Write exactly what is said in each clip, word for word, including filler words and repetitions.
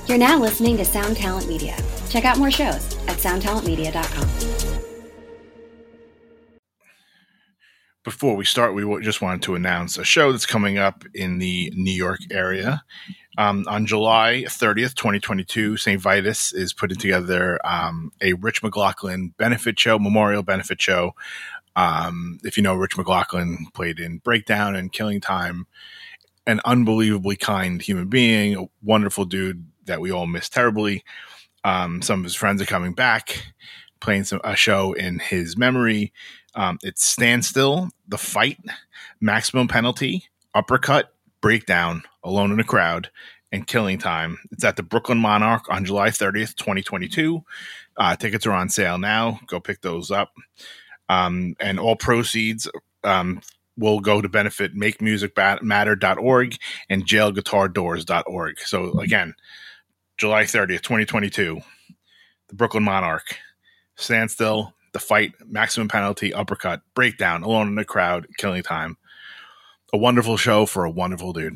You're now listening to Sound Talent Media. Check out more shows at sound talent media dot com. Before we start, we just wanted to announce a show that's coming up in the New York area. Um, on July thirtieth, twenty twenty-two, Saint Vitus is putting together um, a Rich McLaughlin benefit show, memorial benefit show. Um, if you know, Rich McLaughlin played in Breakdown and Killing Time, an unbelievably kind human being, a wonderful dude that we all miss terribly. Um, some of his friends are coming back, playing some, a show in his memory. Um, it's Standstill, The Fight, Maximum Penalty, Uppercut, Breakdown, Alone in a Crowd, and Killing Time. It's at the Brooklyn Monarch on July thirtieth, twenty twenty-two. Uh, tickets are on sale now. Go pick those up. Um, and all proceeds um, will go to benefit make music matter dot org and jail guitar doors dot org. So again, July thirtieth, twenty twenty-two, the Brooklyn Monarch, Standstill, The Fight, Maximum Penalty, Uppercut, Breakdown, Alone in the Crowd, Killing Time. A wonderful show for a wonderful dude.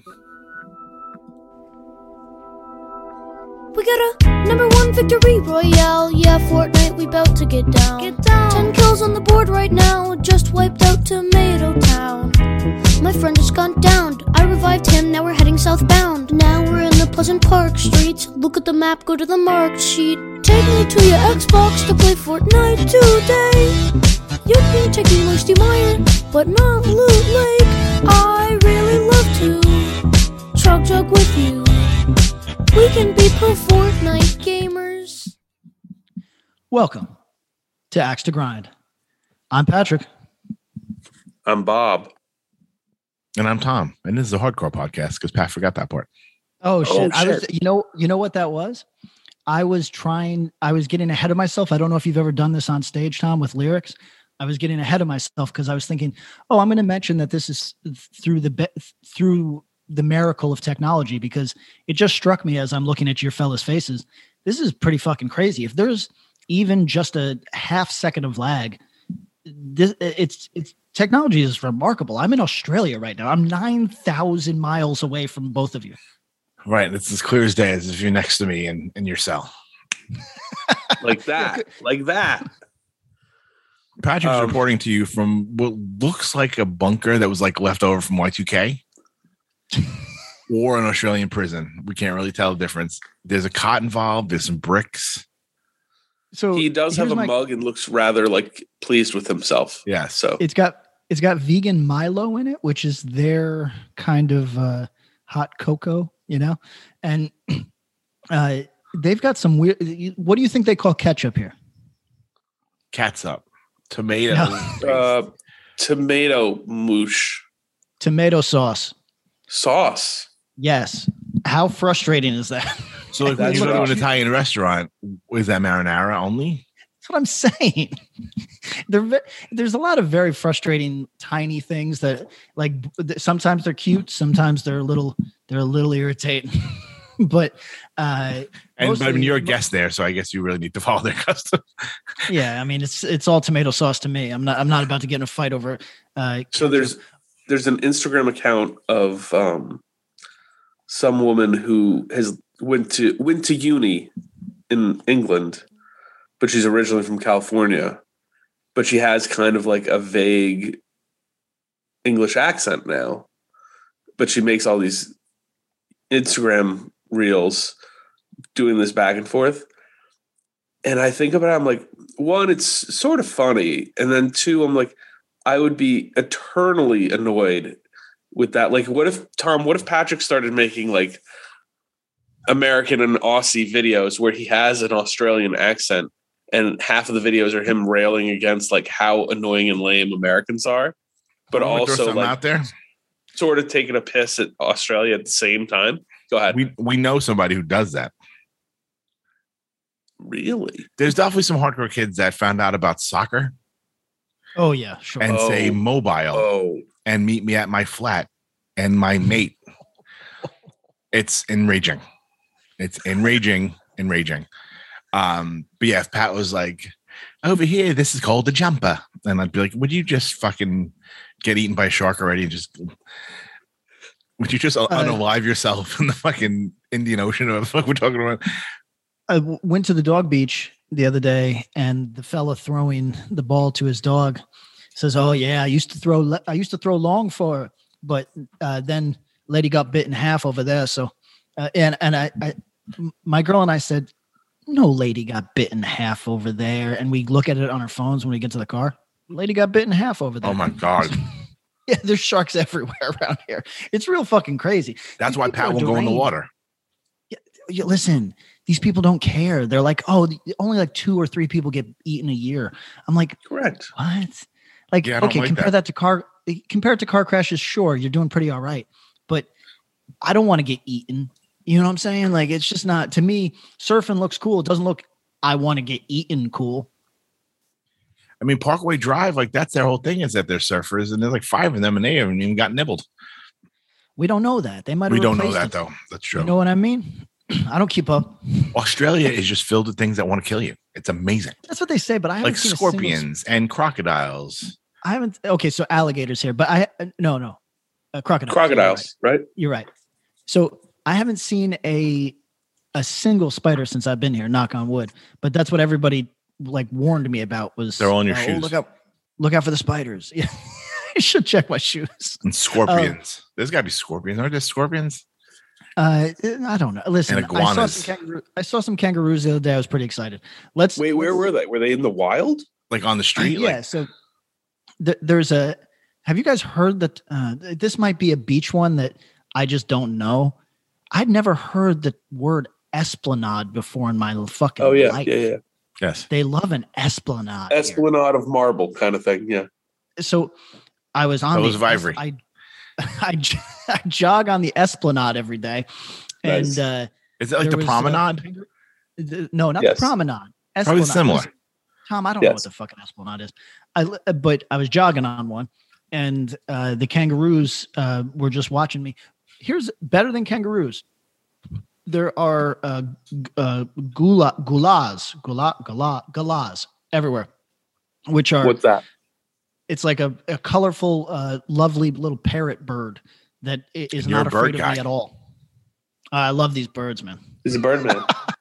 We got a number one victory royale. Yeah, Fortnite, we bout to get down. Get down. Ten kills on the board right now. Just wiped out Tomato Town. My friend just gone down. I revived him, now we're heading southbound. Now we're in the Pleasant Park streets. Look at the map, go to the marked sheet. Take me to your Xbox to play Fortnite today. You can take me to Steam Iron, but not Loot Lake. I really love to chug jug with you. We can be pro Fortnite gamers. Welcome to Axe to Grind. I'm Patrick. I'm Bob. And I'm Tom. And this is a hardcore podcast because Pat forgot that part. Oh shit. Oh, I was shit. you know you know what that was? I was trying I was getting ahead of myself. I don't know if you've ever done this on stage, Tom, with lyrics. I was getting ahead of myself because I was thinking, oh, I'm going to mention that this is through the be- through the miracle of technology, because it just struck me as I'm looking at your fellas' faces. This is pretty fucking crazy. If there's even just a half second of lag, this it's it's technology is remarkable. I'm in Australia right now. I'm nine thousand miles away from both of you. Right. It's as clear as day as if you're next to me in, in your cell. Like that. Like that. Patrick's Um, reporting to you from what looks like a bunker that was like left over from Y two K or an Australian prison. We can't really tell the difference. There's a cot involved. There's some bricks. So He does have here's a my- mug and looks rather like pleased with himself. Yeah. So It's got it's got vegan Milo in it, which is their kind of uh, hot cocoa, you know, and uh, they've got some weird. What do you think they call ketchup here? Catsup. Tomato. No. uh, tomato moosh Tomato sauce. sauce. Yes. How frustrating is that? So like when That's you go to what an I- Italian restaurant, is that marinara only? That's what I'm saying. There, ve- there's a lot of very frustrating tiny things that, like, th- sometimes they're cute, sometimes they're a little, they're a little irritating. But uh, And but I mean, mostly- you're a guest there, so I guess you really need to follow their custom. yeah, I mean, it's it's all tomato sauce to me. I'm not I'm not about to get in a fight over. Uh, So there's there's an Instagram account of um, some woman who has went to went to uni in England, but she's originally from California. But she has kind of like a vague English accent now. But she makes all these Instagram reels doing this back and forth. And I think about it, I'm like, one, it's sort of funny. And then two, I'm like, I would be eternally annoyed with that. Like, what if, Tom, what if Patrick started making like American and Aussie videos where he has an Australian accent and half of the videos are him railing against like how annoying and lame Americans are, but I'm gonna throw also something like out there. sort of taking a piss at Australia at the same time? Go ahead. We we know somebody who does that. Really? There's definitely some hardcore kids that found out about soccer oh yeah, sure. and Oh. say mobile Oh, and meet me at my flat and my mate. It's enraging. It's enraging, enraging. Um, but yeah, if Pat was like, over here, this is called a jumper. And I'd be like, would you just fucking get eaten by a shark already and just Would you just uh, unalive yourself in the fucking Indian Ocean or what the fuck we're talking about? I w- went to the dog beach the other day, and the fella throwing the ball to his dog says, "Oh yeah, I used to throw. Le- I used to throw long for her, but uh, then lady got bit in half over there." So, uh, and and I, I, my girl and I said, "No lady got bit in half over there." And we look at it on our phones when we get to the car. Lady got bit in half over there. Oh my god. Yeah, there's sharks everywhere around here. It's real fucking crazy. That's These why people Pat are won't go in the deranged. water. Yeah, yeah, listen, these people don't care. They're like, oh, only like two or three people get eaten a year. I'm like, Correct. what? Like, Yeah, I don't okay, like compare that. that. to car. Compare it to car crashes. Sure, you're doing pretty all right, but I don't want to get eaten. You know what I'm saying? Like, it's just not, to me. Surfing looks cool. It doesn't look, I want to get eaten cool. I mean, Parkway Drive, like that's their whole thing is that they're surfers, and there's like five of them, and they haven't even got nibbled. We don't know that. They might. We have don't know replaced that them. though. That's true. You know what I mean? I don't keep up. Australia is just filled with things that want to kill you. It's amazing, That's what they say, but I haven't like seen a single- scorpions and crocodiles. I haven't. Okay, so alligators here, but I no no, uh, crocodiles. Crocodiles, right? You're right. So I haven't seen a a single spider since I've been here. Knock on wood. But that's what everybody like warned me about was They're all in your oh, shoes. Look out! Look out for the spiders. Yeah, I should check my shoes. And scorpions. There's got to be scorpions. Aren't there scorpions? Uh, I don't know. Listen, And I saw iguanas. some kangaroo, I saw some kangaroos the other day. I was pretty excited. Let's Wait, where let's- were they? Were they in the wild? Like on the street? yeah. Like, So th- there's a. Have you guys heard that? Uh, this might be a beach one that I just don't know. I'd never heard the word esplanade before in my fucking Oh yeah, life. yeah, yeah. yes. They love an esplanade. here. Esplanade of marble kind of thing. Yeah. So I was on Those the of ivory. I, I j- I jog on the esplanade every day, Nice. and uh, Is it like there the was, uh, promenade? the- no, not Yes. the promenade. Probably Esplanade. similar. Tom, I don't know Yes. what the fucking esplanade is. I li- but I was jogging on one, and uh, the kangaroos uh, were just watching me. Here's better than kangaroos. There are uh, g- uh, gula gulas, gula gula gulas everywhere, which are What's that? it's like a, a colorful, uh, lovely little parrot bird that i- is And you're not a bird afraid of guy. me at all. I love these birds, man. He's a Birdman.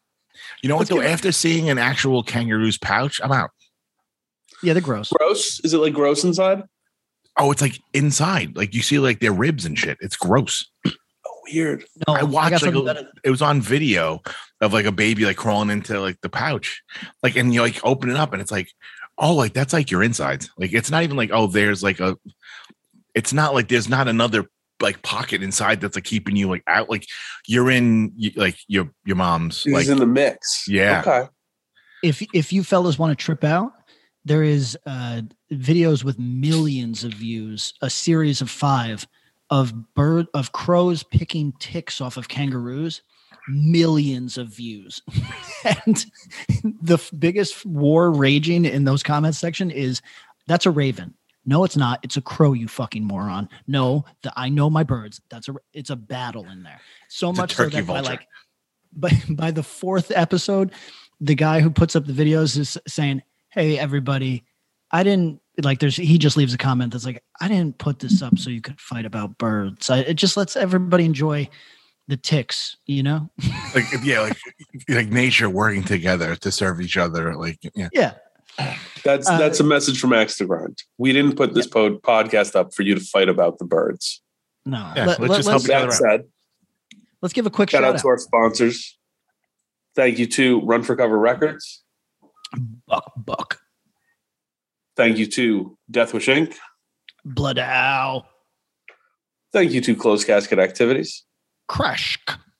You know what Let's though? give it- After seeing an actual kangaroo's pouch, I'm out. Yeah, they're gross. Gross? Is it like gross inside? Oh, it's like inside. Like you see like their ribs and shit. It's gross. Oh, weird. No, I watched got like something a- better. it was on video of like a baby like crawling into like the pouch. Like and you like open it up and it's like, oh, like that's like your insides. Like it's not even like, oh, there's like a it's not like there's not another like pocket inside that's like keeping you like out. Like you're in y- like your your mom's He's like in the mix. Yeah. Okay. If if you fellas want to trip out, there is uh, videos with millions of views, a series of five of bird of crows picking ticks off of kangaroos, millions of views. And the f- biggest war raging in those comments section is that's a raven. No, it's not. It's a crow, you fucking moron. No, the, I know my birds. That's a it's a battle in there. So It's a much so turkey that by vulture. like by, by the fourth episode, the guy who puts up the videos is saying, "Hey, everybody, I didn't like." There's he just leaves a comment that's like, "I didn't put this up so you could fight about birds. I, it just lets everybody enjoy the ticks, you know." like yeah, like like nature working together to serve each other. Like yeah. Yeah, That's Uh, that's a message from Axe to Grind. We didn't put this pod- podcast up for you to fight about the birds. no. Yeah, Let, let's let, just help us each other That out. said, let's give a quick shout shout, out to our sponsors. Thank you to Run for Cover Records. Buck Buck Thank you to Death Wish Incorporated. Blood Owl Thank you to Closed Casket Activities. Crash.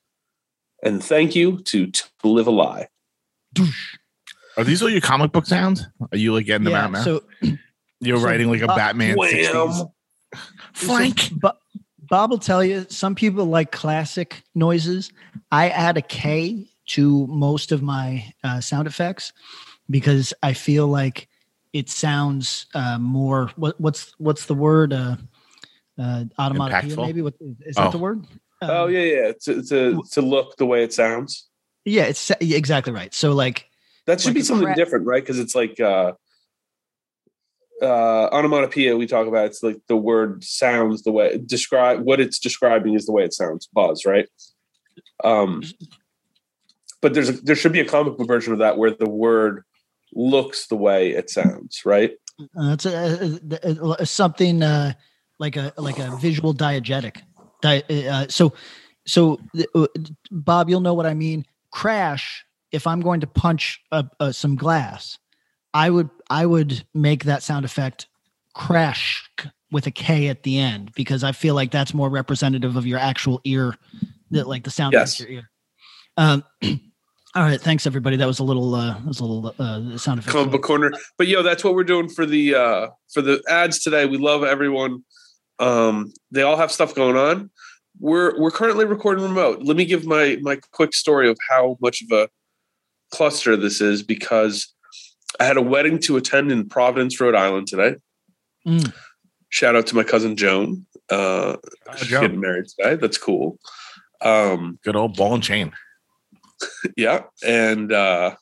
And thank you to To Live a Lie. Doosh. Are these all your comic book sounds? Are you like getting them Yeah, out now? so You're so writing like a Bob- Batman Wham! sixties. Frank. So, Bo- Bob will tell you, some people like classic noises. I add a K to most of my uh, sound effects because I feel like it sounds uh, more. What, what's what's the word? Uh, uh, automatopoeia, Impactful? maybe. What, is that Oh. the word? Oh, Um, yeah, yeah. To, to, to look the way it sounds. yeah. It's yeah, exactly right. So like, That should Like be a something cra- different, right? Because it's like uh, uh, onomatopoeia we talk about, it's like the word sounds the way describe what it's describing is the way it sounds. Buzz, right? Um, but there's a, there should be a comic book version of that where the word looks the way it sounds, right? Uh, that's a, a, a, something uh, like a like a visual diegetic. Di- uh, so, so uh, Bob, you'll know what I mean. Crash. If I'm going to punch a, a, some glass, I would I would make that sound effect crash with a K at the end, because I feel like that's more representative of your actual ear, like the sound yes. of your ear. Um, all right, thanks everybody. That was a little uh, that was a little uh, sound effect. Comic book corner, but yo, that's what we're doing for the uh, for the ads today. We love everyone. Um, they all have stuff going on. We're we're currently recording remote. Let me give my my quick story of how much of a cluster this is, because I had a wedding to attend in Providence, Rhode Island today. Mm. Shout out to my cousin Joan. Uh, she's Joan. Getting married today. That's cool. Um, Good old ball and chain. Yeah, and uh,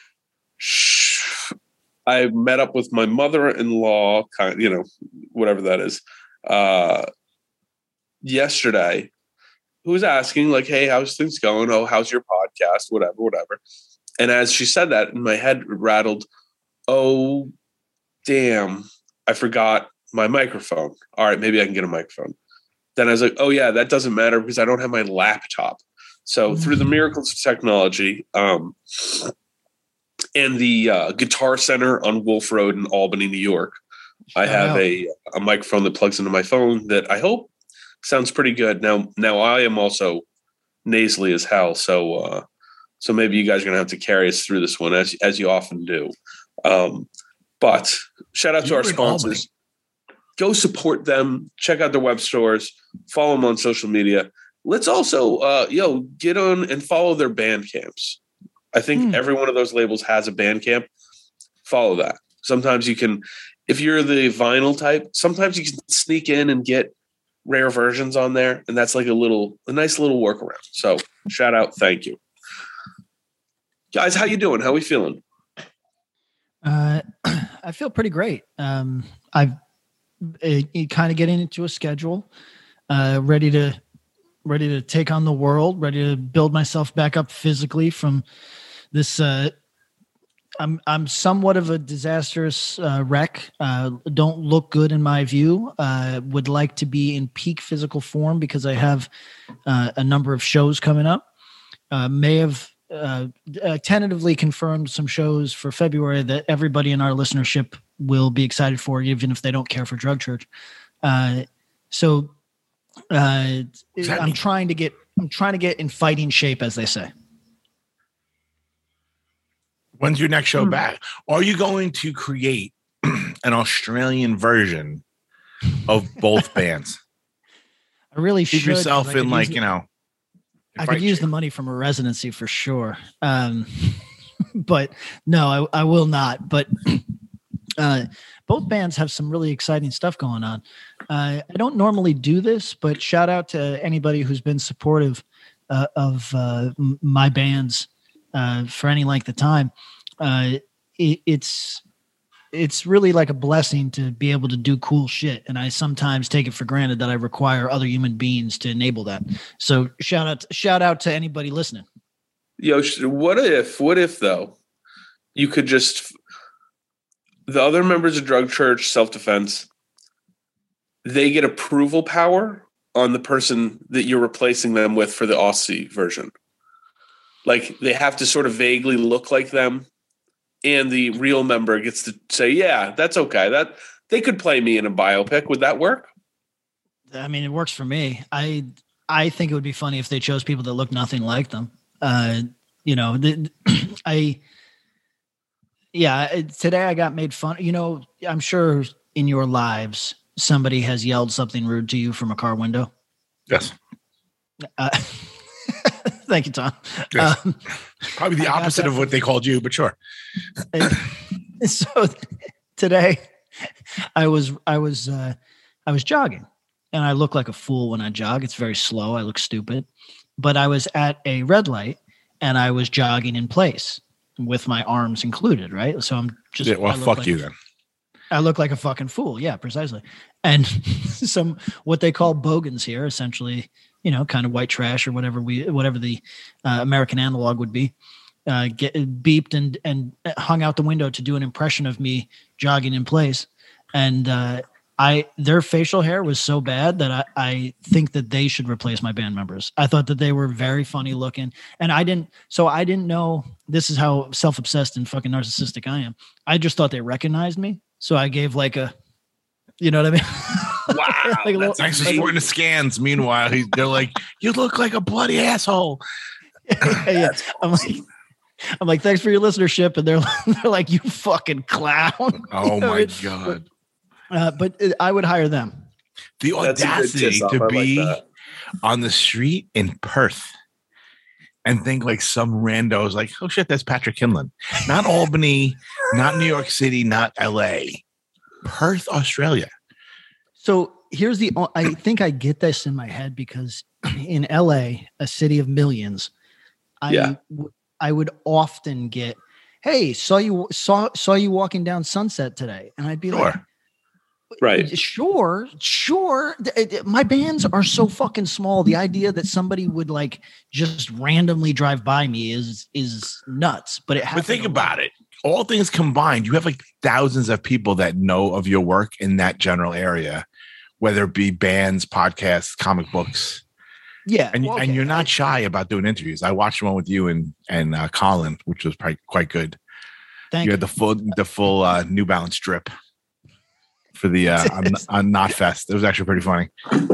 I met up with my mother-in-law, kind, you know, whatever that is, uh, yesterday. Who was asking like, "Hey, how's things going? Oh, how's your podcast? Whatever, whatever." And as she said that, in my head rattled, oh, damn, I forgot my microphone. All right, maybe I can get a microphone. Then I was like, oh, yeah, that doesn't matter because I don't have my laptop. So mm-hmm. through the miracles of technology um, and the uh, Guitar Center on Wolf Road in Albany, New York, I oh, have wow. a, a microphone that plugs into my phone that I hope sounds pretty good. Now, now I am also nasally as hell, so uh, So maybe you guys are going to have to carry us through this one, as as you often do. Um, but shout out to our sponsors. Go support them. Check out their web stores. Follow them on social media. Let's also, uh, yo, get on and follow their band camps. I think mm. every one of those labels has a band camp. Follow that. Sometimes you can, if you're the vinyl type, sometimes you can sneak in and get rare versions on there. And that's like a little, a nice little workaround. So shout out. Thank you. Guys, how you doing? How we feeling? Uh, I feel pretty great. Um, I've uh, kind of getting into a schedule, uh, ready to ready to take on the world, ready to build myself back up physically from this. Uh, I'm I'm somewhat of a disastrous uh, wreck. Uh, don't look good in my view. Uh, would like to be in peak physical form because I have uh, a number of shows coming up. Uh, may have. Uh, uh, tentatively confirmed some shows for February that everybody in our listenership will be excited for, even if they don't care for Drug Church. Uh, so uh, I'm trying to get I'm trying to get in fighting shape, as they say. When's your next show mm. back? Are you going to create an Australian version of both bands? I really Keep should. yourself in, like, you know. I could use the money from a residency for sure. Um, but no, I, I will not. But uh, both bands have some really exciting stuff going on. Uh, I don't normally do this, but shout out to anybody who's been supportive uh, of uh, m- my bands uh, for any length of time. Uh, it, it's it's really like a blessing to be able to do cool shit. And I sometimes take it for granted that I require other human beings to enable that. So shout out, shout out to anybody listening. Yo, what if, what if though, you could just, the other members of Drug Church Self-Defense, they get approval power on the person that you're replacing them with for the Aussie version. Like they have to sort of vaguely look like them. And the real member gets to say, yeah, that's okay. That they could play me in a biopic. Would that work? I mean, it works for me. I I think it would be funny if they chose people that look nothing like them. Uh, you know, the, I, yeah, today I got made fun. You know, I'm sure in your lives, somebody has yelled something rude to you from a car window. Yes. Uh, Thank you, Tom. Yes. Um, Probably the opposite of what they called you, but sure. So today I was, I was, uh, I was jogging, and I look like a fool when I jog. It's very slow. I look stupid, but I was at a red light and I was jogging in place with my arms included. Right. So I'm just, yeah, well, fuck like, you then. I look like a fucking fool. Yeah, precisely. And some what they call bogans here, essentially, you know, kind of white trash or whatever we whatever the uh, American analog would be, uh, get beeped and and hung out the window to do an impression of me jogging in place. And uh, I their facial hair was so bad that I, I think that they should replace my band members. I thought that they were very funny looking, and I didn't. So I didn't know. This is how self-obsessed and fucking narcissistic I am. I just thought they recognized me, so I gave like a, you know what I mean? Wow, like a that's little, thanks for like, sorting the scans. Meanwhile, he's, they're like, "You look like a bloody asshole." yeah, I'm like, I'm like, thanks for your listenership, and they're they're like, "You fucking clown." Oh You know, my it- god. Uh, but it, I would hire them. The That's a good audacity kiss-off. to I like be that. on the street in Perth and think like some randos like, oh shit, that's Patrick Kinlan. Not Albany, not New York City, not L A. Perth, Australia. So here's the, I think I get this in my head because in L A, a city of millions, I, Yeah. w- I would often get, hey, saw you, saw, saw you walking down Sunset today. And I'd be like, Sure. Right. Sure, sure. Th- th- My bands are so fucking small. The idea that somebody would like just randomly drive by me is is nuts. But it But happened think a lot. about it. All things combined, you have like thousands of people that know of your work in that general area, whether it be bands, podcasts, comic books. Yeah, And, well, and okay, you're I- not shy about doing interviews. I watched one with you and and uh, Colin, which was probably quite good. Thank You you. had the full the full uh, New Balance drip for the uh, on, on Not Fest. It was actually pretty funny.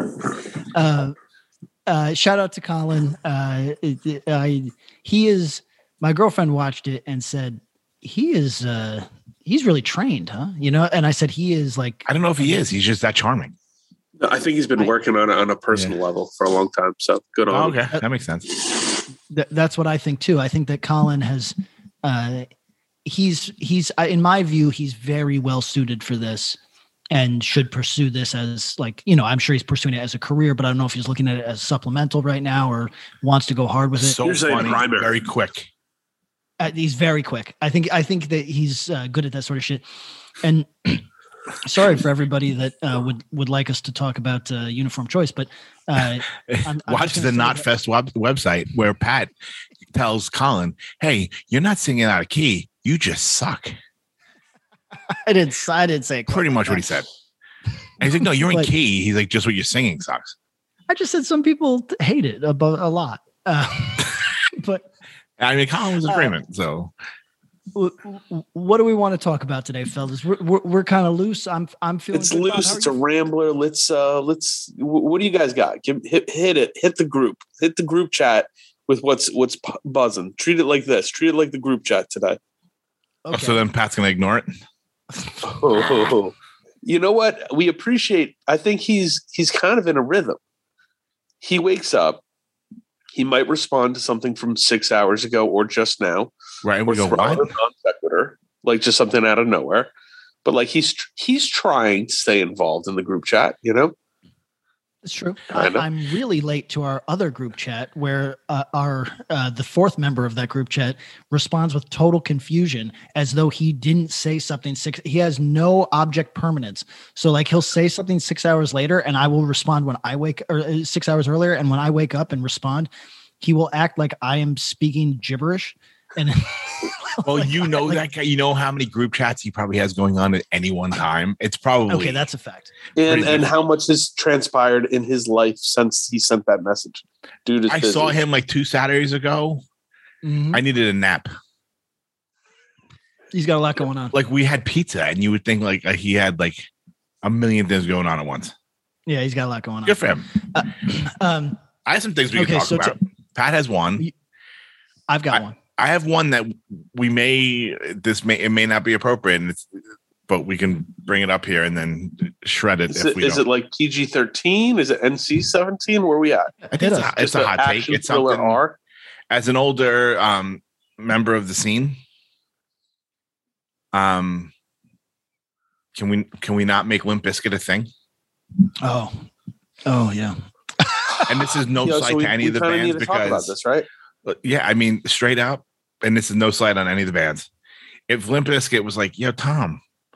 uh, uh, shout out to Colin. Uh, it- it- I, he is. My girlfriend watched it and said he is. Uh, he's really trained, huh? You know. And I said he is like. I don't know if he is. He's just that charming. No, I think he's been I- working on it on a personal Yeah. level for a long time. So good on Oh, him. okay, that makes sense. Th- that's what I think too. I think that Colin has. Uh, he's he's uh, in my view he's very well suited for this. And should pursue this as like, you know, I'm sure he's pursuing it as a career, but I don't know if he's looking at it as supplemental right now or wants to go hard with it. So You're saying funny, primary. very quick. Uh, he's very quick. I think, I think that he's uh, good at that sort of shit. And sorry for everybody that uh, would, would like us to talk about uh, uniform choice, but uh, I'm, I'm Watch just the gonna say that- NotFest web- website where Pat tells Colin, "Hey, you're not singing out of key. You just suck." I didn't, I didn't say it quite Pretty like much what he that. said. And he's like, "No, you're in But- key." He's like, "Just what you're singing sucks." I just said some people t- hate it about a lot. Uh, but I mean, Colin was in Uh, agreement. So w- w- what do we want to talk about today, fellas? We're, we're, we're kind of loose. I'm, I'm feeling It's good. Bob, loose. how are It's a you? rambler. Let's uh let's wh- what do you guys got? Give hit, hit it. Hit the group. Hit the group chat with what's what's pu- buzzing. Treat it like this. Treat it like the group chat today. oh, Okay. so then Pat's gonna ignore it. Oh, you know what? We appreciate. I think he's he's kind of in a rhythm. He wakes up. He might respond to something from six hours ago or just now, Right? And or we go, throw out "What?" a non sequitur, like just something out of nowhere. But like he's he's trying to stay involved in the group chat. You know. It's true. I, Kinda. I'm really late to our other group chat where uh, our uh, the fourth member of that group chat responds with total confusion as though he didn't say something six. He has no object permanence. So like he'll say something six hours later, and I will respond when I wake or uh, six hours earlier, and when I wake up and respond, he will act like I am speaking gibberish. And Well, like, you know like- that guy. You know how many group chats he probably has going on at any one time. It's probably okay, that's a fact. And Pretty and good. how much has transpired in his life since he sent that message? Dude is I busy. saw him like two Saturdays ago. Mhm. I needed a nap. He's got a lot going on. Like we had pizza, and you would think like uh, he had like a million things going on at once. Yeah, he's got a lot going on. Good for him. Um, I have some things we Okay, can talk so to- about. Pat has one. I've got one. I have one that we may this may it may not be appropriate, and it's, but we can bring it up here and then shred it Is, if it, we is don't. it like P G thirteen? Is it N C seventeen? Where are we at? I think it's, a, it's Just a an hot take. action It's thriller something. R? As an older um, member of the scene, um, can we can we not make Limp Bizkit a thing? Oh, oh yeah. And this is no Yo, slight so we, to any we of the kinda bands need to talk about because this, right? Uh, yeah, I mean, straight up, and this is no slight on any of the bands. If Limp Bizkit was like, "Yo, Tom,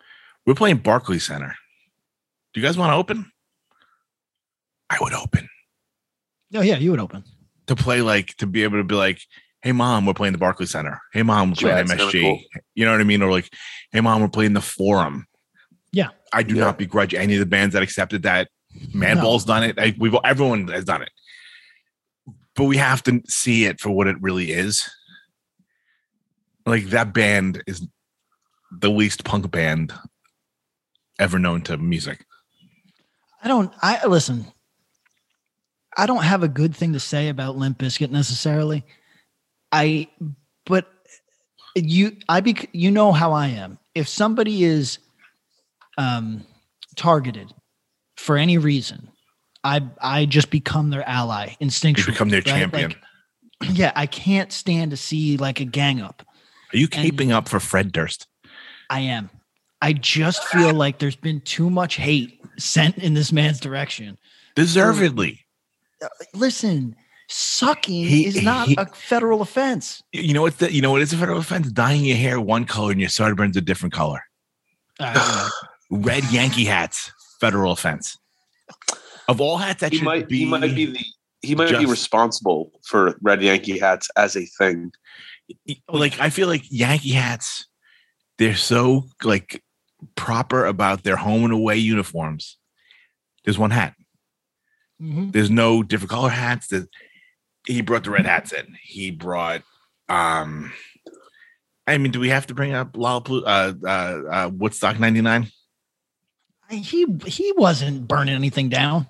We're playing Barclays Center. Do you guys want to open? I would open. Oh yeah, you would open. To play like to be able to be like, hey mom, we're playing the Barclays Center. Hey mom, we're Sure, playing that's M S G. kinda cool. You know what I mean? Or like, hey mom, we're playing the Forum. Yeah. I do Yeah. not begrudge any of the bands that accepted that. Madball's No. done it. I, we've everyone has done it. But we have to see it for what it really is. Like that band is the least punk band ever known to music. I don't. I listen. I don't have a good thing to say about Limp Bizkit necessarily. I, but you, I be, you know how I am. If somebody is, um, targeted for any reason, I, I just become their ally instinctually. You become their right? champion. Like, yeah, I can't stand to see like a gang up. Are you caping up for Fred Durst? I am. I just feel like there's been too much hate sent in this man's direction. Deservedly. Listen, sucking He- is not he- a federal offense. You know what? The, you know what is a federal offense? Dyeing your hair one color and your sideburns a different color. Uh, Red Yankee hats, federal offense. Of all hats, that He should might be. he might be the he might be just- responsible for Red Yankee hats as a thing. Like I feel like Yankee hats, they're so like proper about their home and away uniforms. There's one hat. mhm. There's no different color hats. There's, he brought the red hats in. He brought. um I mean, do we have to bring up Lollapalooza, uh, uh, uh, Woodstock ninety-nine? He he wasn't burning anything down.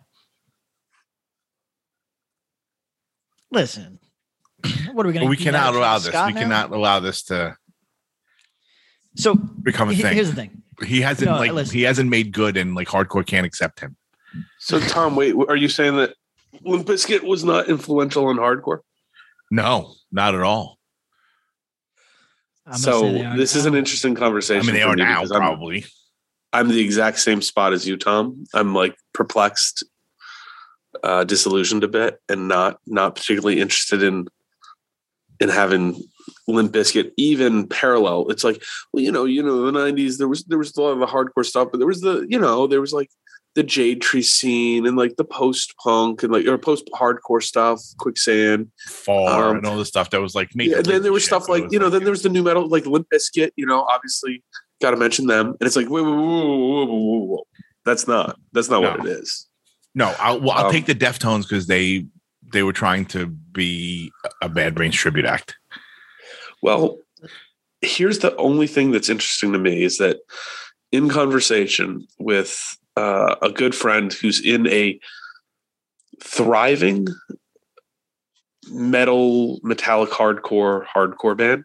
Listen, what are we going Well, to? we cannot allow this. We cannot allow this to So become a he- thing. here's the thing. He hasn't No, like listen. he hasn't made good, and like hardcore can't accept him. So Tom, wait, are you saying that Limp Bizkit was not influential in hardcore? No, not at all. I'm gonna So say they are this is now. an interesting conversation. I mean, they for are me now because I'm- probably. I'm the exact same spot as you, Tom. I'm like perplexed, uh, disillusioned a bit, and not not particularly interested in in having Limp Bizkit even parallel. It's like, well, you know, you know, the nineties there was there was a lot of the hardcore stuff, but there was the you know there was like the Jade Tree scene and like the post punk and like or post hardcore stuff, Quicksand. Far Um, and all the stuff that was like made. Yeah, and then there was shit, stuff but it like was you know, then there was the new metal like Limp Bizkit. You know, obviously got to mention them, and it's like whoa, whoa, whoa, whoa, whoa, whoa, whoa. That's not that's not No. what it is. no. I'll well, I'll Um, take the Deftones because they they were trying to be a Bad Brains tribute act. Well, here's the only thing that's interesting to me is that in conversation with uh, a good friend who's in a thriving metal, metallic, hardcore, hardcore band,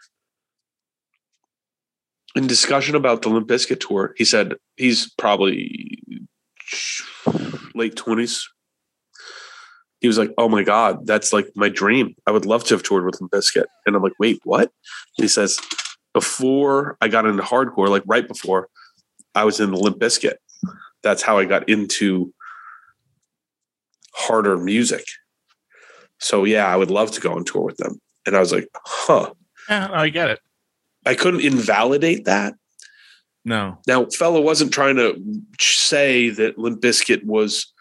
in discussion about the Limp Bizkit tour, he said he's probably late twenties. He was like, "Oh my God, that's like my dream. I would love to have toured with Limp Bizkit." And I'm like, "Wait, what?" And he says, "Before I got into hardcore, like right before, I was in the Limp Bizkit. That's how I got into harder music. So yeah, I would love to go on tour with them." And I was like, "Huh." Yeah, I get it. I couldn't invalidate that. No, Now, fellow wasn't trying to say that Limp Bizkit was,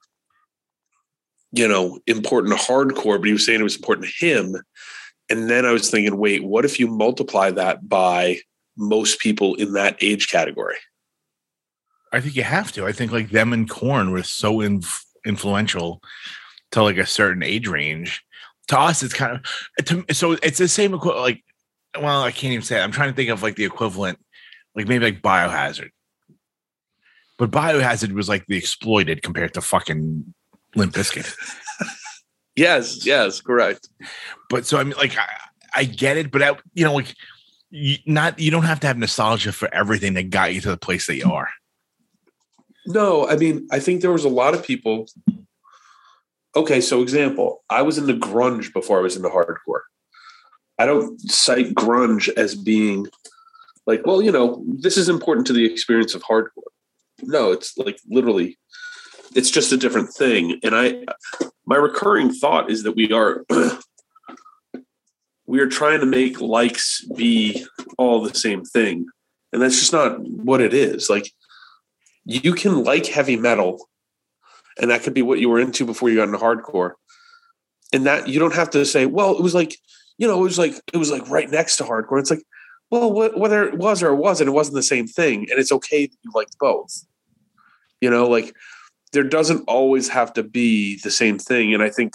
you know, important to hardcore, but he was saying it was important to him. And then I was thinking, wait, what if you multiply that by most people in that age category? I think you have to. I think like them and Korn were so inf- influential to like a certain age range. To us, it's kind of to, so it's the same. equi- Like, well, I can't even say it. I'm trying to think of like the equivalent, like maybe like Biohazard. But Biohazard was like the Exploited compared to fucking Limp Bizkit. Yes, yes, correct. But so I mean, like I, I get it, but I, you know, like you, not you don't have to have nostalgia for everything that got you to the place that you are. No, I mean, I think there was a lot of people. Okay, so example, I was into grunge before I was into hardcore. I don't cite grunge as being like, well, you know, this is important to the experience of hardcore. No, it's like literally, it's just a different thing. And I, my recurring thought is that we are, we are trying to make likes be all the same thing. And that's just not what it is. Like, you can like heavy metal, and that could be what you were into before you got into hardcore. And that you don't have to say, well, it was like, you know, it was like, it was like right next to hardcore. It's like, well, wh- whether it was or it wasn't, it wasn't the same thing. And it's okay that you liked both. You know, like, there doesn't always have to be the same thing. And I think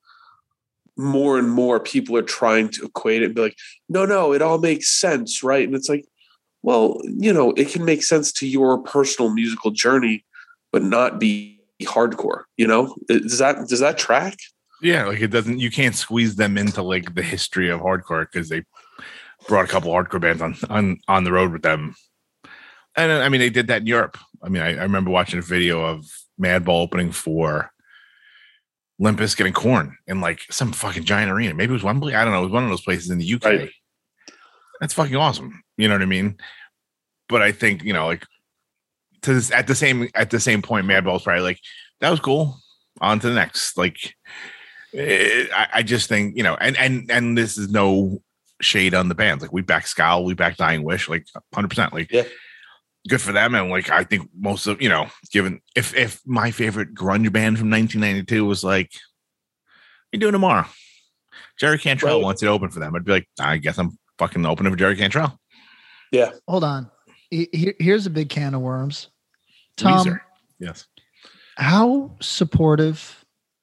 more and more people are trying to equate it and be like, no, no, it all makes sense, right? And it's like, well, you know, it can make sense to your personal musical journey, but not be hardcore, you know? Does that, does that track? Yeah, like it doesn't, you can't squeeze them into like the history of hardcore because they brought a couple hardcore bands on, on, on the road with them. And I mean, they did that in Europe. I mean, I, I remember watching a video of Madball opening for Limp Bizkit and Korn in like some fucking giant arena. Maybe it was Wembley. I don't know. It was one of those places in the U K. Right. That's fucking awesome. You know what I mean? But I think, you know, like to this, at the same at the same point, Madball's probably like, that was cool. On to the next. Like, it, I, I just think, you know, and and and this is no shade on the bands. Like, we back Scowl, we back Dying Wish, like one hundred percent. Like, yeah. Good for them. And like, I think most of, you know, given if if my favorite grunge band from nineteen ninety-two was like, what are you doing tomorrow? Jerry Cantrell right. wants it open for them. I'd be like, I guess I'm fucking opening for Jerry Cantrell. Yeah. Hold on. Here, here's a big can of worms. Tom, Weezer. Yes. How supportive,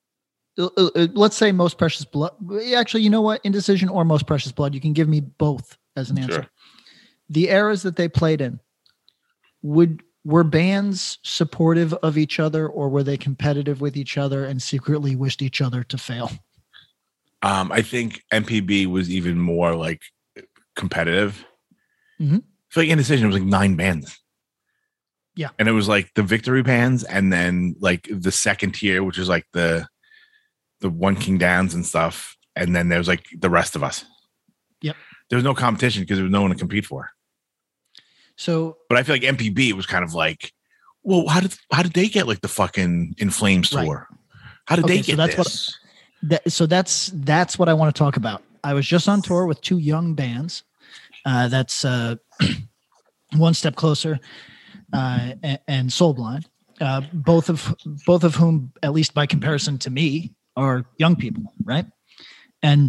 let's say Most Precious Blood. Actually, you know what? Indecision or Most Precious Blood. You can give me both as an answer. Sure. The eras that they played in, would were bands supportive of each other, or were they competitive with each other and secretly wished each other to fail? Um, I think M P B was even more like competitive. Mm-hmm. I feel like Indecision was like nine bands. Yeah. And it was like the victory bands and then like the second tier, which is like the the One King Downs and stuff. And then there's like the rest of us. Yep. There was no competition because there was no one to compete for. So, but I feel like M P B was kind of like, well, how did how did they get like the fucking In Flames tour? Right. How did okay, they get so that's this? What, that, so that's that's what I want to talk about. I was just on tour with two young bands. Uh, that's uh, One Step Closer uh, and, and Soulblind, uh, both of both of whom, at least by comparison to me, are young people, right? And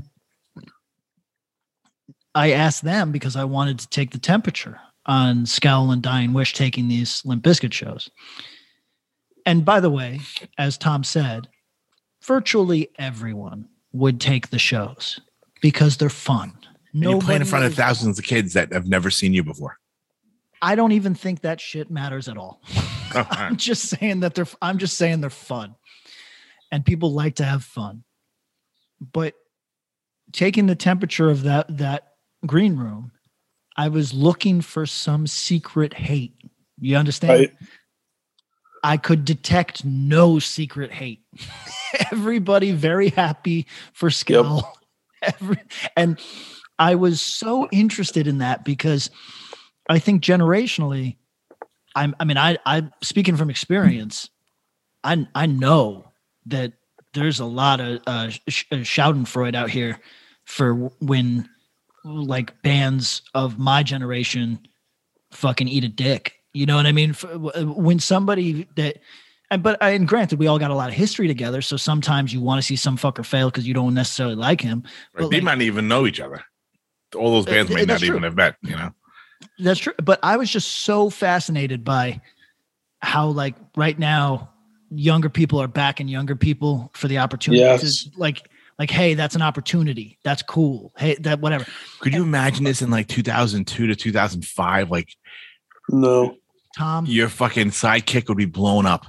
I asked them because I wanted to take the temperature on Scowl and Dying Wish taking these Limp Bizkit shows. And by the way, as Tom said, virtually everyone would take the shows because they're fun. You're playing in front of thousands of kids that have never seen you before. I don't even think that shit matters at all. I'm just saying that they're, I'm just saying they're fun and people like to have fun, but taking the temperature of that, that green room, I was looking for some secret hate. You understand? Right. I could detect no secret hate. Everybody very happy for Scowl. Yep. Every, and I was so interested in that because I think generationally, I'm, I mean, I, I speaking from experience, I, I know that there's a lot of uh, sh- Schadenfreude out here for when like bands of my generation fucking eat a dick. You know what I mean? When somebody that, and, but I, and granted, we all got a lot of history together. So sometimes you want to see some fucker fail because you don't necessarily like him. Right. They like, might not even know each other. All those bands uh, may not true. even have met, you know? That's true. But I was just so fascinated by how like right now, younger people are backing younger people for the opportunity. Yes. Like, Like, hey, that's an opportunity. That's cool. Hey, that whatever. Could you imagine this in like two thousand two to two thousand five? Like, no, Tom, your fucking sidekick would be blown up.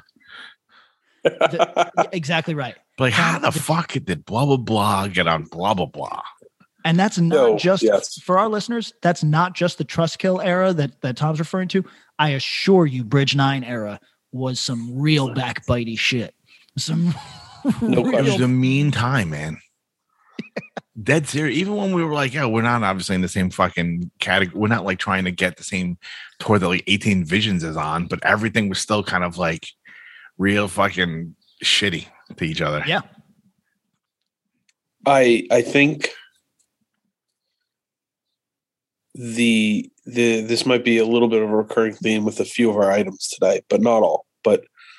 The, exactly right. Like, Tom, how the, the fuck did blah blah blah get on blah blah blah? And that's not no, just yes. for our listeners. That's not just the Trustkill era that that Tom's referring to. I assure you, Bridge Nine era was some real backbitey shit. Some. No, it was a mean time, man. Dead serious. Even when we were like, yeah, we're not obviously in the same fucking category. We're not like trying to get the same tour that like eighteen Visions is on, but everything was still kind of like real fucking shitty to each other. Yeah. I I think the the this might be a little bit of a recurring theme with a few of our items tonight, but not all. But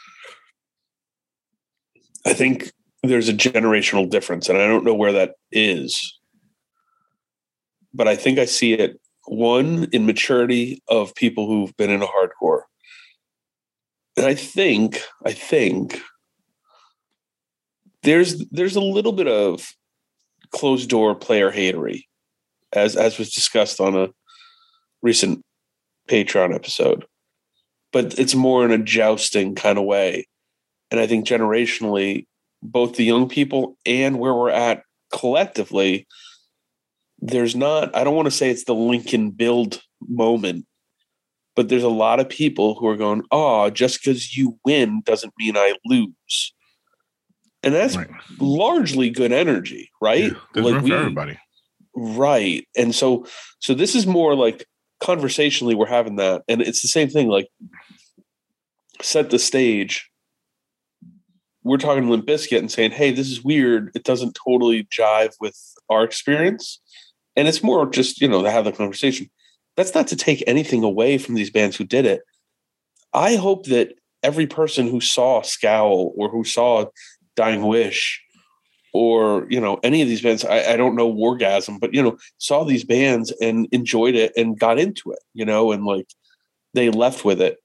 I think there's a generational difference, and I don't know where that is. But I think I see it, one, in maturity of people who've been into hardcore. And I think, I think there's there's a little bit of closed door player hatery, as as was discussed on a recent Patreon episode. But it's more in a jousting kind of way. And I think generationally, both the young people and where we're at collectively, there's not, I don't want to say it's the Lincoln build moment, but there's a lot of people who are going, oh, just because you win doesn't mean I lose. And that's right. Largely good energy, right? Yeah, there's like room we, for everybody. Right. And so, so this is more like conversationally we're having that. And it's the same thing, like set the stage. We're talking to Limp Bizkit and saying, hey, this is weird. It doesn't totally jive with our experience. And it's more just, you know, to have the conversation. That's not to take anything away from these bands who did it. I hope that every person who saw Scowl or who saw Dying Wish or, you know, any of these bands, I, I don't know Wargasm, but, you know, saw these bands and enjoyed it and got into it, you know, and like they left with it.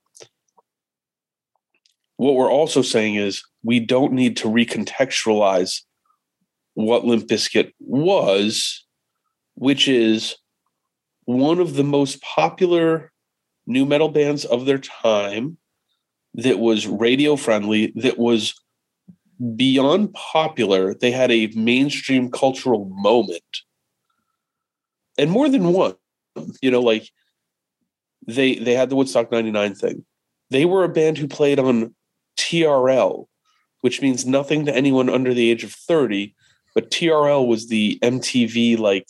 What we're also saying is we don't need to recontextualize what Limp Bizkit was, which is one of the most popular nu metal bands of their time that was radio friendly, that was beyond popular. They had a mainstream cultural moment. And more than one, you know, like they they had the Woodstock ninety-nine thing. They were a band who played on T R L, which means nothing to anyone under the age of thirty, but T R L was the M T V like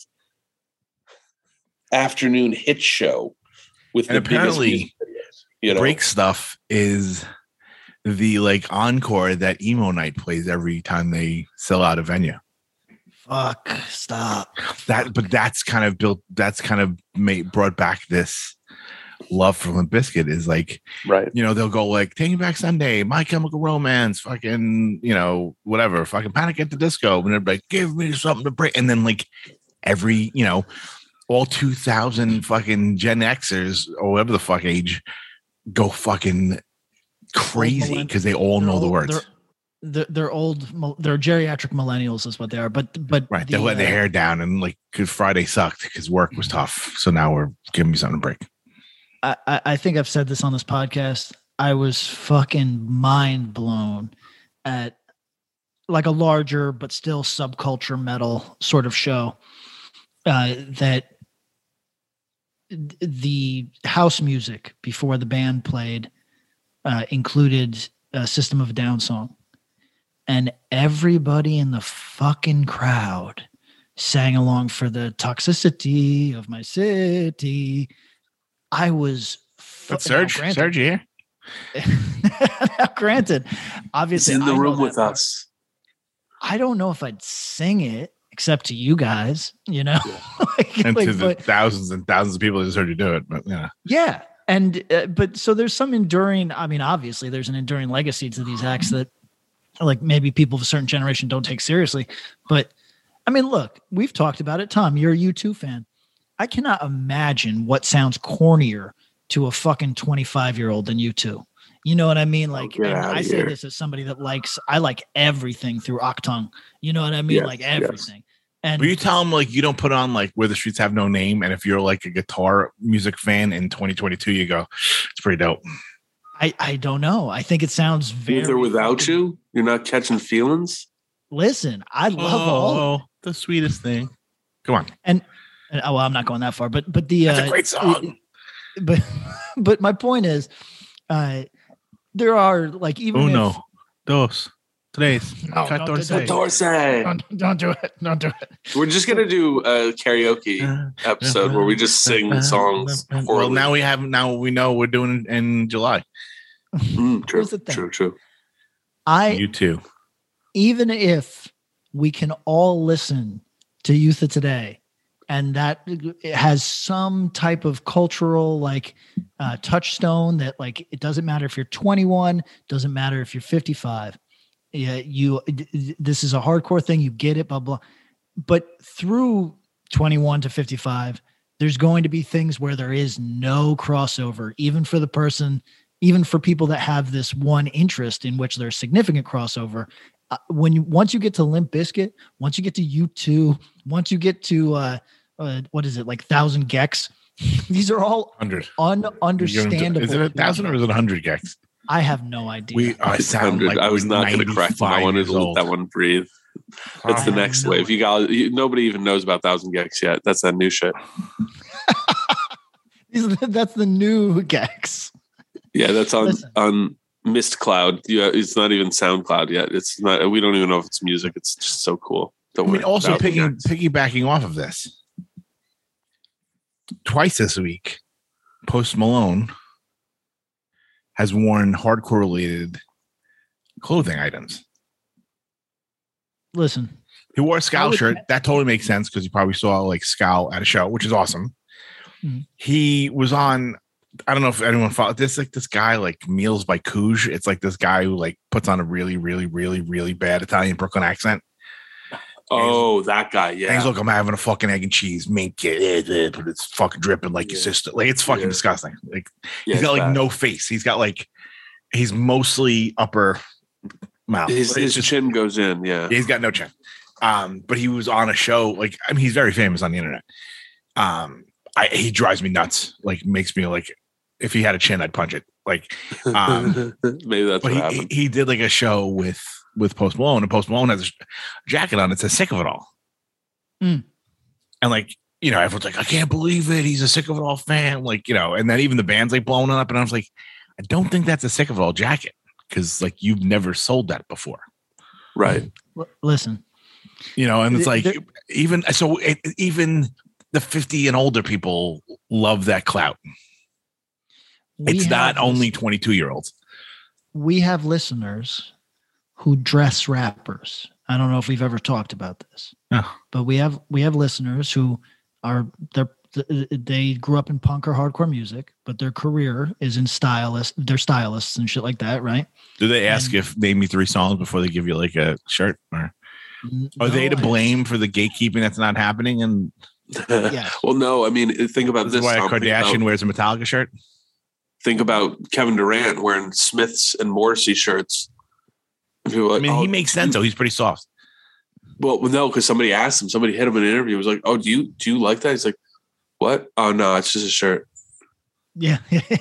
afternoon hit show with and the apparently biggest videos, you know? Break Stuff is the like encore that Emo Night plays every time they sell out a venue. Fuck, stop. That, but that's kind of built. That's kind of made brought back this love for Limp Bizkit. Is like, right? You know, they'll go like Taking Back Sunday, My Chemical Romance, fucking, you know, whatever, fucking Panic at the Disco, and they're like, give me something to break, and then like every, you know, all two thousand fucking Gen Xers or whatever the fuck age go fucking crazy because they all know old, the words. They're, they're, they're old. They're geriatric millennials is what they are. But, but right. The, they let uh, their hair down and like, because Friday sucked because work was tough. So now we're giving me something to break. I, I think I've said this on this podcast. I was fucking mind blown at like a larger, but still subculture metal sort of show uh, that the house music before the band played uh, included a System of a Down song, and everybody in the fucking crowd sang along for the toxicity of my city. I was but Serge, now, Serge here. Now, granted, obviously, he's in the I room with us. I don't know if I'd sing it except to you guys, you know, yeah. like, and like, to the but, thousands and thousands of people that just heard you do it. But yeah, yeah, and uh, but so there's some enduring. I mean, obviously, there's an enduring legacy to these acts that, like, maybe people of a certain generation don't take seriously. But I mean, look, we've talked about it. Tom, you're a U two fan. I cannot imagine what sounds cornier to a fucking twenty-five year old than U two. You know what I mean? Like, oh, and I say here. this as somebody that likes, I like everything through Octung. You know what I mean? Yes, like everything. Yes. And will you tell them like you don't put on like Where the Streets Have No Name, and if you're like a guitar music fan in twenty twenty-two, you go, it's pretty dope. I, I don't know. I think it sounds very. With or without fucking, you, you're not catching feelings. Listen, I love oh, all the sweetest thing. Come on, and, and oh, well, I'm not going that far, but but the that's uh, a great song. But but my point is, uh, there are like even uno, if, dos, tres, no, catorce. Don't, don't, don't do it. Don't do it. We're just gonna do a karaoke episode where we just sing songs. Well, now we have. Now we know we're doing it in July. Mm, true, Here's the thing. true, true. I You too. Even if we can all listen to Youth of Today and that it has some type of cultural like uh, touchstone that like it doesn't matter if you're twenty-one, doesn't matter if you're fifty-five. Yeah, you. This is a hardcore thing. You get it, blah blah. But through twenty-one to fifty-five, there's going to be things where there is no crossover, even for the person, even for people that have this one interest in which there's significant crossover. Uh, when you once you get to Limp Bizkit, once you get to U two, once you get to uh, uh, what is it like Thousand Gex? These are all hundred ununderstandable. Is it a thousand or is it a hundred Gex? I have no idea. We I sound like I was not going to correct him. I wanted to let that one breathe. That's the next wave. You got you, nobody even knows about Thousand Gex yet. That's that new shit. That's the new Gex. Yeah, that's on Listen. on Mist Cloud. Yeah, it's not even SoundCloud yet. It's not. We don't even know if it's music. It's just so cool. Don't I mean, worry. also Thousand piggy, Gex. piggybacking off of this, twice this week, Post Malone has worn hardcore related clothing items. Listen, He wore a I Scowl would- shirt. That totally makes sense because you probably saw like Scowl at a show, which is awesome. Mhm. He was on. I don't know if anyone followed this. Like this guy, like Meals by Couge. It's like this guy who like puts on a really, really, really, really bad Italian Brooklyn accent. Oh, that guy. And Yeah. he's like, I'm having a fucking egg and cheese, mink it, eh, eh, but it's fucking dripping like your Yeah. sister. Like it's fucking Yeah. disgusting. Like Yeah, he's got it's like bad. no face. He's got like he's mostly upper mouth. His, It's his just- chin goes in. Yeah. Yeah, he's got no chin. Um, but he was on a show. Like I mean, he's very famous on the internet. Um, I he drives me nuts. Like makes me like if he had a chin, I'd punch it. Like, um, Maybe that's but what he, happened. he he did like a show with with Post Malone, and Post Malone has a sh- jacket on that says "Sick of It All," Mm. and like you know, everyone's like, "I can't believe it, he's a Sick of It All fan." Like you know, and then even the band's like blowing it up, and I was like, I don't think that's a Sick of It All jacket because like you've never sold that before, Right. L- listen, you know. And it's like There- even so, it, even the fifty and older people love that clout. we It's not have only lis- twenty-two year olds. we have listeners who dress rappers. I don't know if we've ever talked about this, No. but we have we have listeners who are they're they grew up in punk or hardcore music, but their career is in stylist. They're stylists and shit like that, right? Do they ask And- if name me three songs before they give you like a shirt? Or N- are they no, to I- blame for the gatekeeping that's not happening? And Yes. Well, no. I mean, think about this this. is why a Tom. Think Kardashian about- wears a Metallica shirt. think about Kevin Durant wearing Smiths and Morrissey shirts. And people are I like, mean, oh, he makes sense though. He's pretty soft. Well, no, because somebody asked him. Somebody hit him in an interview. He was like, "Oh, do you do you like that?" He's like, "What? Oh no, it's just a shirt." Yeah.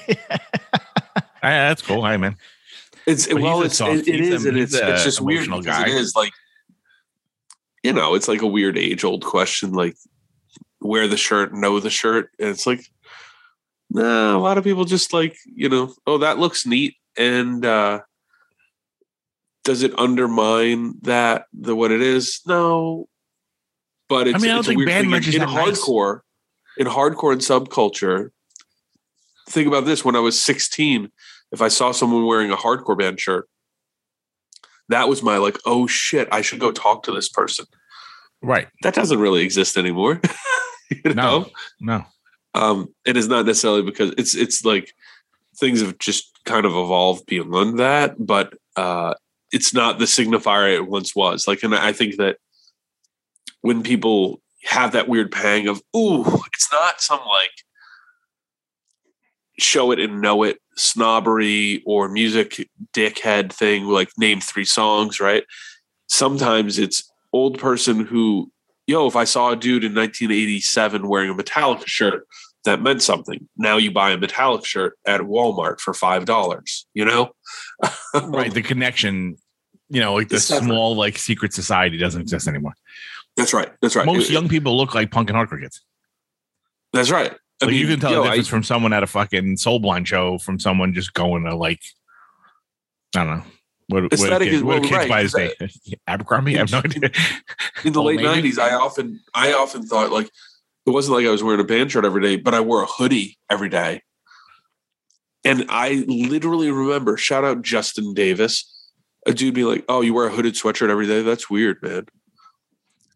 Ah, that's cool. Hi, man. It's But well, he's a it's soft- it, it he's is, a- and he's it's a it's just weird emotional because guy. it is like, you know, it's like a weird age old question, like wear the shirt, know the shirt, and it's like, nah, a lot of people just like, you know, oh, that looks neat, and uh does it undermine that the what it is? No, but it's, I mean, I don't it's a think weird band thing. merch is in that nice. hardcore. In hardcore and subculture, think about this: when I was sixteen, if I saw someone wearing a hardcore band shirt, that was my like, oh shit, I should go talk to this person. Right. That doesn't really exist anymore. you know, No. No. um, it is not necessarily because it's it's like things have just kind of evolved beyond that, but uh, it's not the signifier it once was. Like, and I think that when people have that weird pang of, ooh, it's not some like show it and know it snobbery or music dickhead thing, like name three songs, right? Sometimes it's old person who, yo, if I saw a dude in nineteen eighty-seven wearing a Metallica shirt, that meant something. Now you buy a Metallica shirt at Walmart for five dollars, you know? Right. The connection, you know, like the It's different. small, like secret society doesn't exist anymore. That's right. That's right. Most It- young people look like punk and hardcore kids. That's right. I Like mean, you can tell yo, the I- difference from someone at a fucking Soul Blind show from someone just going to like, I don't know. What, what, Aesthetic kids, is- what well, kids right, buy his day? because Abercrombie? I have no idea. in the Old late Navy? nineties, I often I often thought like it wasn't like I was wearing a band shirt every day, but I wore a hoodie every day. And I literally remember, shout out Justin Davis, a dude be like, "Oh, you wear a hooded sweatshirt every day? That's weird, man."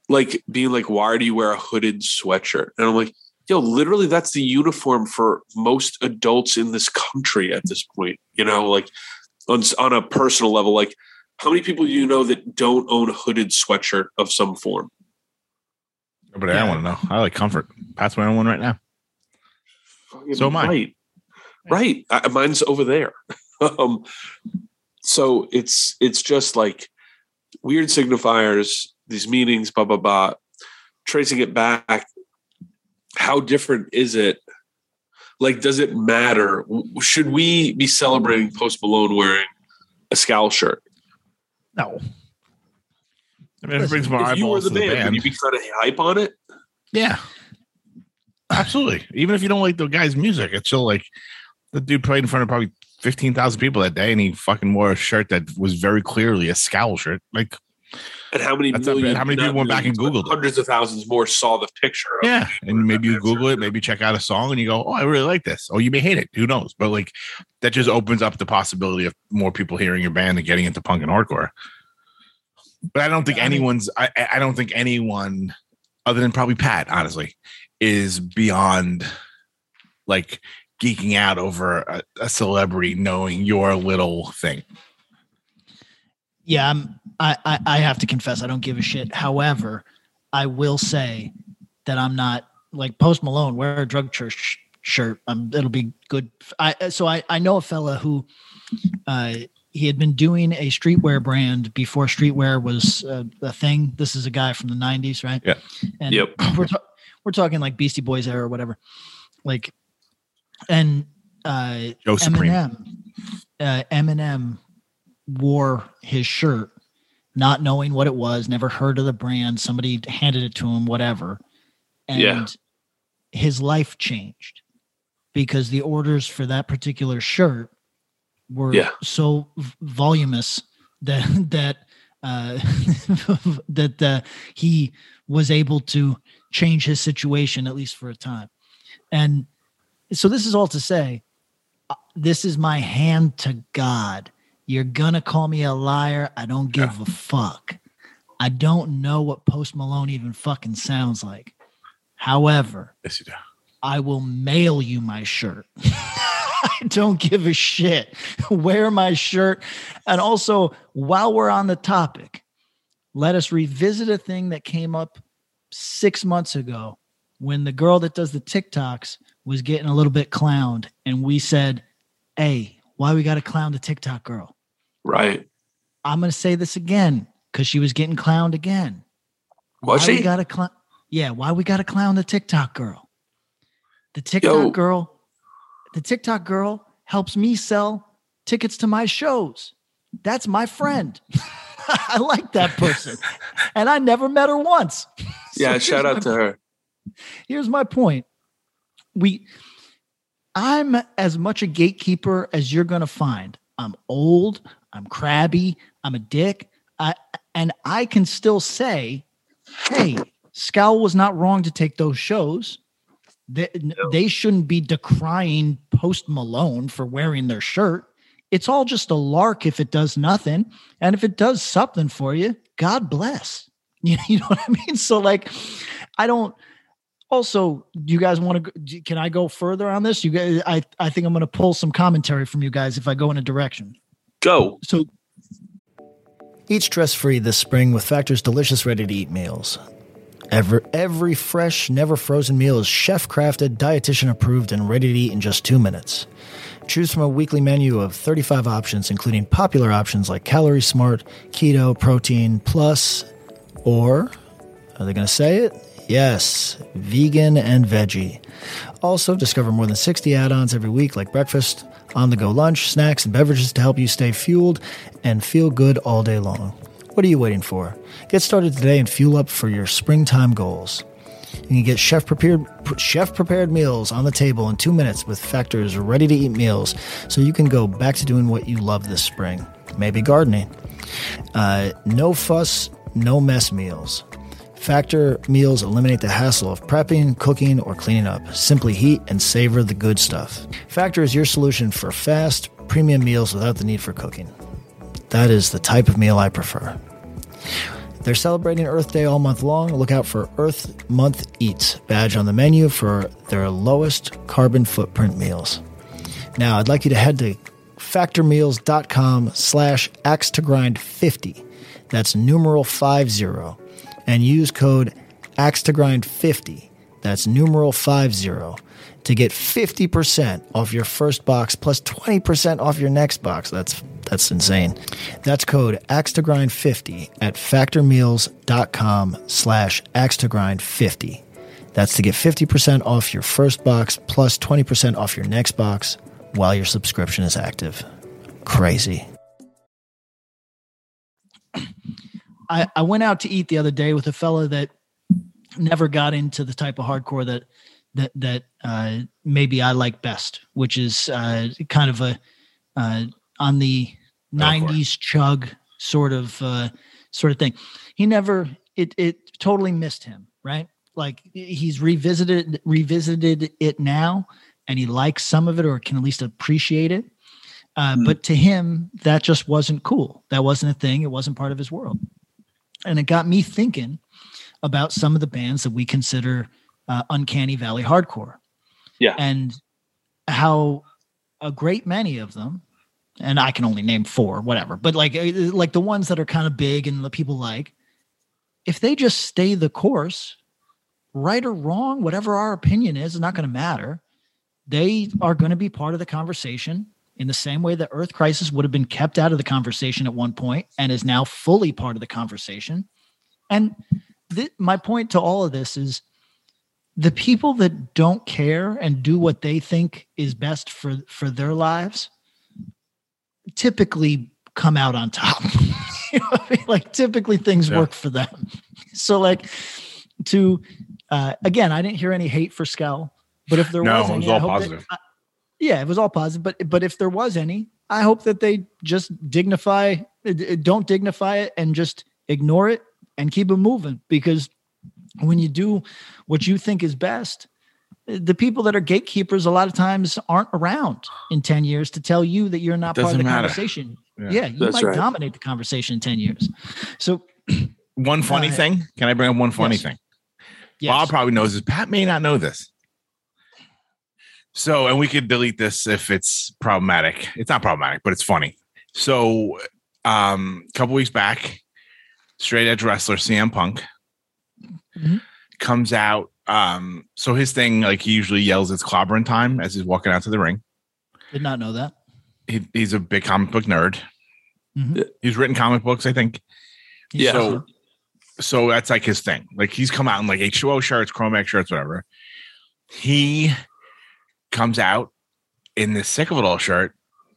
like being like, why do you wear a hooded sweatshirt? And I'm like, yo, literally that's the uniform for most adults in this country at this point. You know, like on, on a personal level, like how many people do you know that don't own a hooded sweatshirt of some form? But yeah. I want to know. I like comfort. Pat's wearing one right now. So am I. Right. Right. I, mine's over there. um, so it's it's just like weird signifiers, these meanings, blah, blah, blah. Tracing it back, how different is it? Like, does it matter? Should we be celebrating Post Malone wearing a Scowl shirt? No. I mean, if it brings more if you were eyeballs the to the band, band. would you be kind of hype on it? Yeah. Absolutely. Even if you don't like the guy's music, it's still like the dude played in front of probably fifteen thousand people that day, and he fucking wore a shirt that was very clearly a Scowl shirt. Like, and how many million, how many people went back and Googled it? Hundreds of thousands more saw the picture. Of yeah. And maybe you Google it, maybe check out a song and you go, oh, I really like this. Or you may hate it. Who knows? But like, that just opens up the possibility of more people hearing your band and getting into punk and hardcore. But I don't think anyone's, I, I don't think anyone other than probably Pat, honestly, is beyond like geeking out over a, a celebrity knowing your little thing. Yeah, I'm, I, I, I have to confess, I don't give a shit. However, I will say that I'm not like Post Malone, wear a Drug Church shirt. Um, it'll be good. I, so I, I know a fella who, uh, he had been doing a streetwear brand before streetwear was uh, a thing. This is a guy from the nineties, right? Yeah. And yep. We're, ta- we're talking like Beastie Boys era or whatever. Like, and uh, Joe Supreme. Eminem, uh, Eminem wore his shirt, not knowing what it was, never heard of the brand. Somebody handed it to him, whatever. And yeah. his life changed because the orders for that particular shirt were yeah. so v- voluminous that that uh, that uh, he was able to change his situation, at least for a time. And so this is all to say, uh, this is my hand to God. You're gonna call me a liar. I don't give yeah. a fuck. I don't know what Post Malone even fucking sounds like. However, yes, you do. I will mail you my shirt. I don't give a shit. Wear my shirt. And also, while we're on the topic, let us revisit a thing that came up six months ago when the girl that does the TikToks was getting a little bit clowned. And we said, hey, why we got to clown the TikTok girl? Right. I'm going to say this again because she was getting clowned again. Was why she? We gotta cl- yeah, why we got to clown the TikTok girl? The TikTok Yo. girl... The TikTok girl helps me sell tickets to my shows. That's my friend. I like that person. And I never met her once. So yeah, shout out to her. Here's my point. We, I'm as much a gatekeeper as you're going to find. I'm old. I'm crabby. I'm a dick. I, and I can still say, hey, Scowl was not wrong to take those shows. They, they shouldn't be decrying Post Malone for wearing their shirt. It's all just a lark if it does nothing. And if it does something for you, God bless. You, you know what I mean? So like, I don't also, do you guys want to, can I go further on this? You guys, I, I think I'm going to pull some commentary from you guys if I go in a direction. Go. So eat stress-free this spring with Factor's delicious ready-to-eat meals. Every, every fresh, never frozen meal is chef-crafted, dietitian-approved, and ready to eat in just two minutes. Choose from a weekly menu of thirty-five options, including popular options like Calorie Smart, Keto, Protein, Plus, or, are they going to say it? Yes, Vegan and Veggie. Also, discover more than sixty add-ons every week like breakfast, on-the-go lunch, snacks, and beverages to help you stay fueled and feel good all day long. What are you waiting for? Get started today and fuel up for your springtime goals. You can get chef-prepared chef-prepared meals on the table in two minutes with Factor's ready-to-eat meals so you can go back to doing what you love this spring. Maybe gardening. Uh, no fuss, no mess meals. Factor meals eliminate the hassle of prepping, cooking, or cleaning up. Simply heat and savor the good stuff. Factor is your solution for fast, premium meals without the need for cooking. That is the type of meal I prefer. They're celebrating Earth Day all month long. Look out for Earth Month Eats badge on the menu for their lowest carbon footprint meals. Now, I'd like you to head to factormeals.com slash axe to grind 50. That's numeral five zero. And use code axe to grind 50. That's numeral five zero to get fifty percent off your first box plus twenty percent off your next box. That's that's insane. That's code axe to grind 50 at factormeals.com slash axe to grind 50. That's to get fifty percent off your first box plus twenty percent off your next box while your subscription is active. Crazy. I, I went out to eat the other day with a fella that never got into the type of hardcore that that that uh, maybe I like best, which is uh, kind of a uh, on the nineties chug sort of uh, sort of thing. He never it it totally missed him, right? Like he's revisited revisited it now, and he likes some of it or can at least appreciate it. Uh, mm. But to him, that just wasn't cool. That wasn't a thing. It wasn't part of his world, and it got me thinking about some of the bands that we consider uh, Uncanny Valley hardcore. Yeah. And how a great many of them, and I can only name four, whatever, but like, like the ones that are kind of big and the people like, if they just stay the course, right or wrong, whatever our opinion is, is not going to matter. They are going to be part of the conversation in the same way that Earth Crisis would have been kept out of the conversation at one point and is now fully part of the conversation. And th- my point to all of this is the people that don't care and do what they think is best for, for their lives typically come out on top. You know what I mean? Like typically things yeah. work for them. So like to, uh, again, I didn't hear any hate for Skell, but if there no, was any, it was all I hope positive. That, I, yeah, it was all positive, but, but if there was any, I hope that they just dignify, don't dignify it and just ignore it and keep it moving, because when you do what you think is best, the people that are gatekeepers a lot of times aren't around in ten years to tell you that you're not part of the matter. conversation. Yeah, yeah you That's might right. dominate the conversation in ten years. So one funny uh, thing, can I bring up one funny yes. thing? Yes. Bob probably knows this. Pat may not know this. So, and we could delete this if it's problematic. It's not problematic, but it's funny. So um, a couple weeks back, straight edge wrestler C M Punk mm-hmm. comes out. Um, so his thing, like he usually yells, it's clobbering time as he's walking out to the ring. Did not know that. He, he's a big comic book nerd. Mm-hmm. He's written comic books, I think. Yeah. So, so that's like his thing. Like he's come out in like H two O shirts, Chromax shirts, whatever. He comes out in this Sick of It All shirt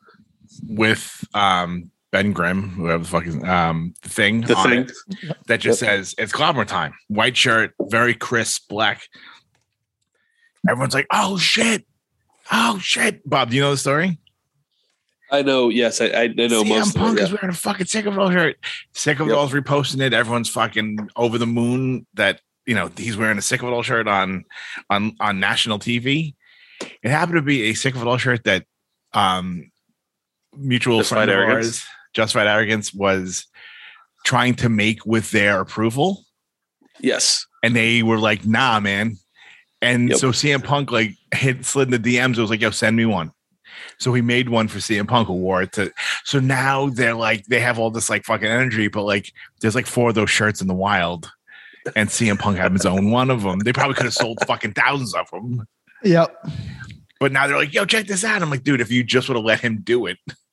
with um Ben Grimm, whoever the fuck is um the thing the on thing it that just yep. says it's clobber time. White shirt, very crisp, black. Everyone's like, oh shit, oh shit. Bob, do you know the story? I know, yes, I, I know C M most Punk of it, is yeah. wearing a fucking Sick of It All shirt. Sick of It Yep. All's reposting it. Everyone's fucking over the moon that you know he's wearing a Sick of It All shirt on on on national T V. It happened to be a Sick of It All shirt that um mutual Justified friend of Arrogance. ours, Justified Arrogance, was trying to make with their approval. Yes. And they were like, nah, man. And Yep. so C M Punk like hit slid in the D Ms. It was like, yo, send me one. So he made one for C M Punk who wore it to. So now they're like, they have all this like fucking energy, but like there's like four of those shirts in the wild. And C M Punk had his own one of them. They probably could have sold fucking thousands of them. Yep. But now they're like, yo, check this out. I'm like, dude, if you just would have let him do it,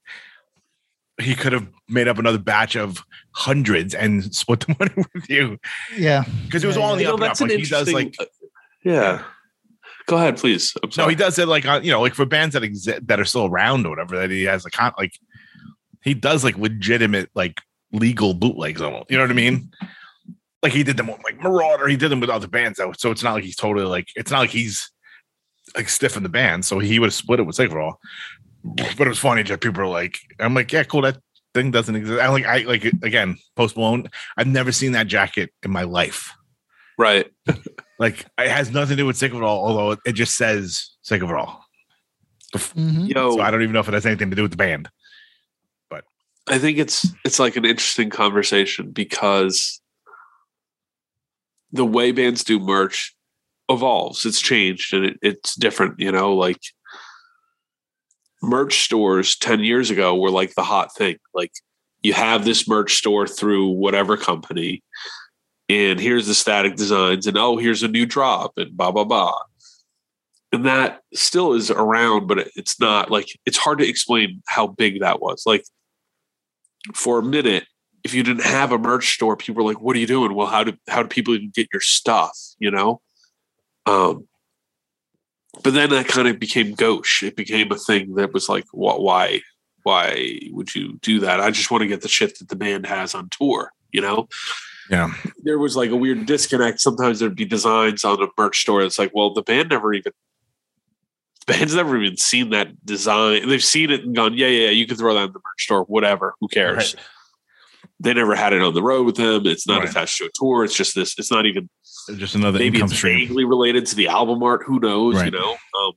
he could have made up another batch of hundreds and split the money with you. Yeah. Because it was all in the You know, up and that's up. an Like, he does like, interesting- Yeah. Go ahead, please. I'm no, sorry. he does it like, uh, you know, like for bands that exist that are still around or whatever, that he has a con like, he does like legitimate, like legal bootlegs almost. You know what I mean? Like he did them with like Marauder. He did them with other bands. Though, so it's not like he's totally like, it's not like he's like stiff in the band. So he would have split it with Sick of It All. But it was funny that people are like, I'm like, yeah, cool. That thing doesn't exist. I like, I like, again, Post Malone. I've never seen that jacket in my life. Right. Like it has nothing to do with Sick of It All, although it just says Sick of It All. Mm-hmm. Yo, So I don't even know if it has anything to do with the band. I think it's it's like an interesting conversation because the way bands do merch evolves. It's changed and it, it's different, you know, like merch stores ten years ago were like the hot thing. Like you have this merch store through whatever company and here's the static designs and oh, here's a new drop and blah, blah, blah. And that still is around, but it's not like, it's hard to explain how big that was. Like for a minute, if you didn't have a merch store, people were like, what are you doing? Well, how do, how do people even get your stuff? You know? Um, but then that kind of became gauche. It became a thing that was like, what, why, why would you do that? I just want to get the shit that the band has on tour, you know? Yeah. There was like a weird disconnect. Sometimes there'd be designs on a merch store. It's like, well, the band never even, the band's never even seen that design. They've seen it and gone, yeah, yeah, yeah, you can throw that in the merch store, whatever. Who cares? Right. They never had it on the road with them. It's not right. attached to a tour. It's just this, it's not even just another maybe income it's stream. Vaguely related to the album art. Who knows, right. you know? Um,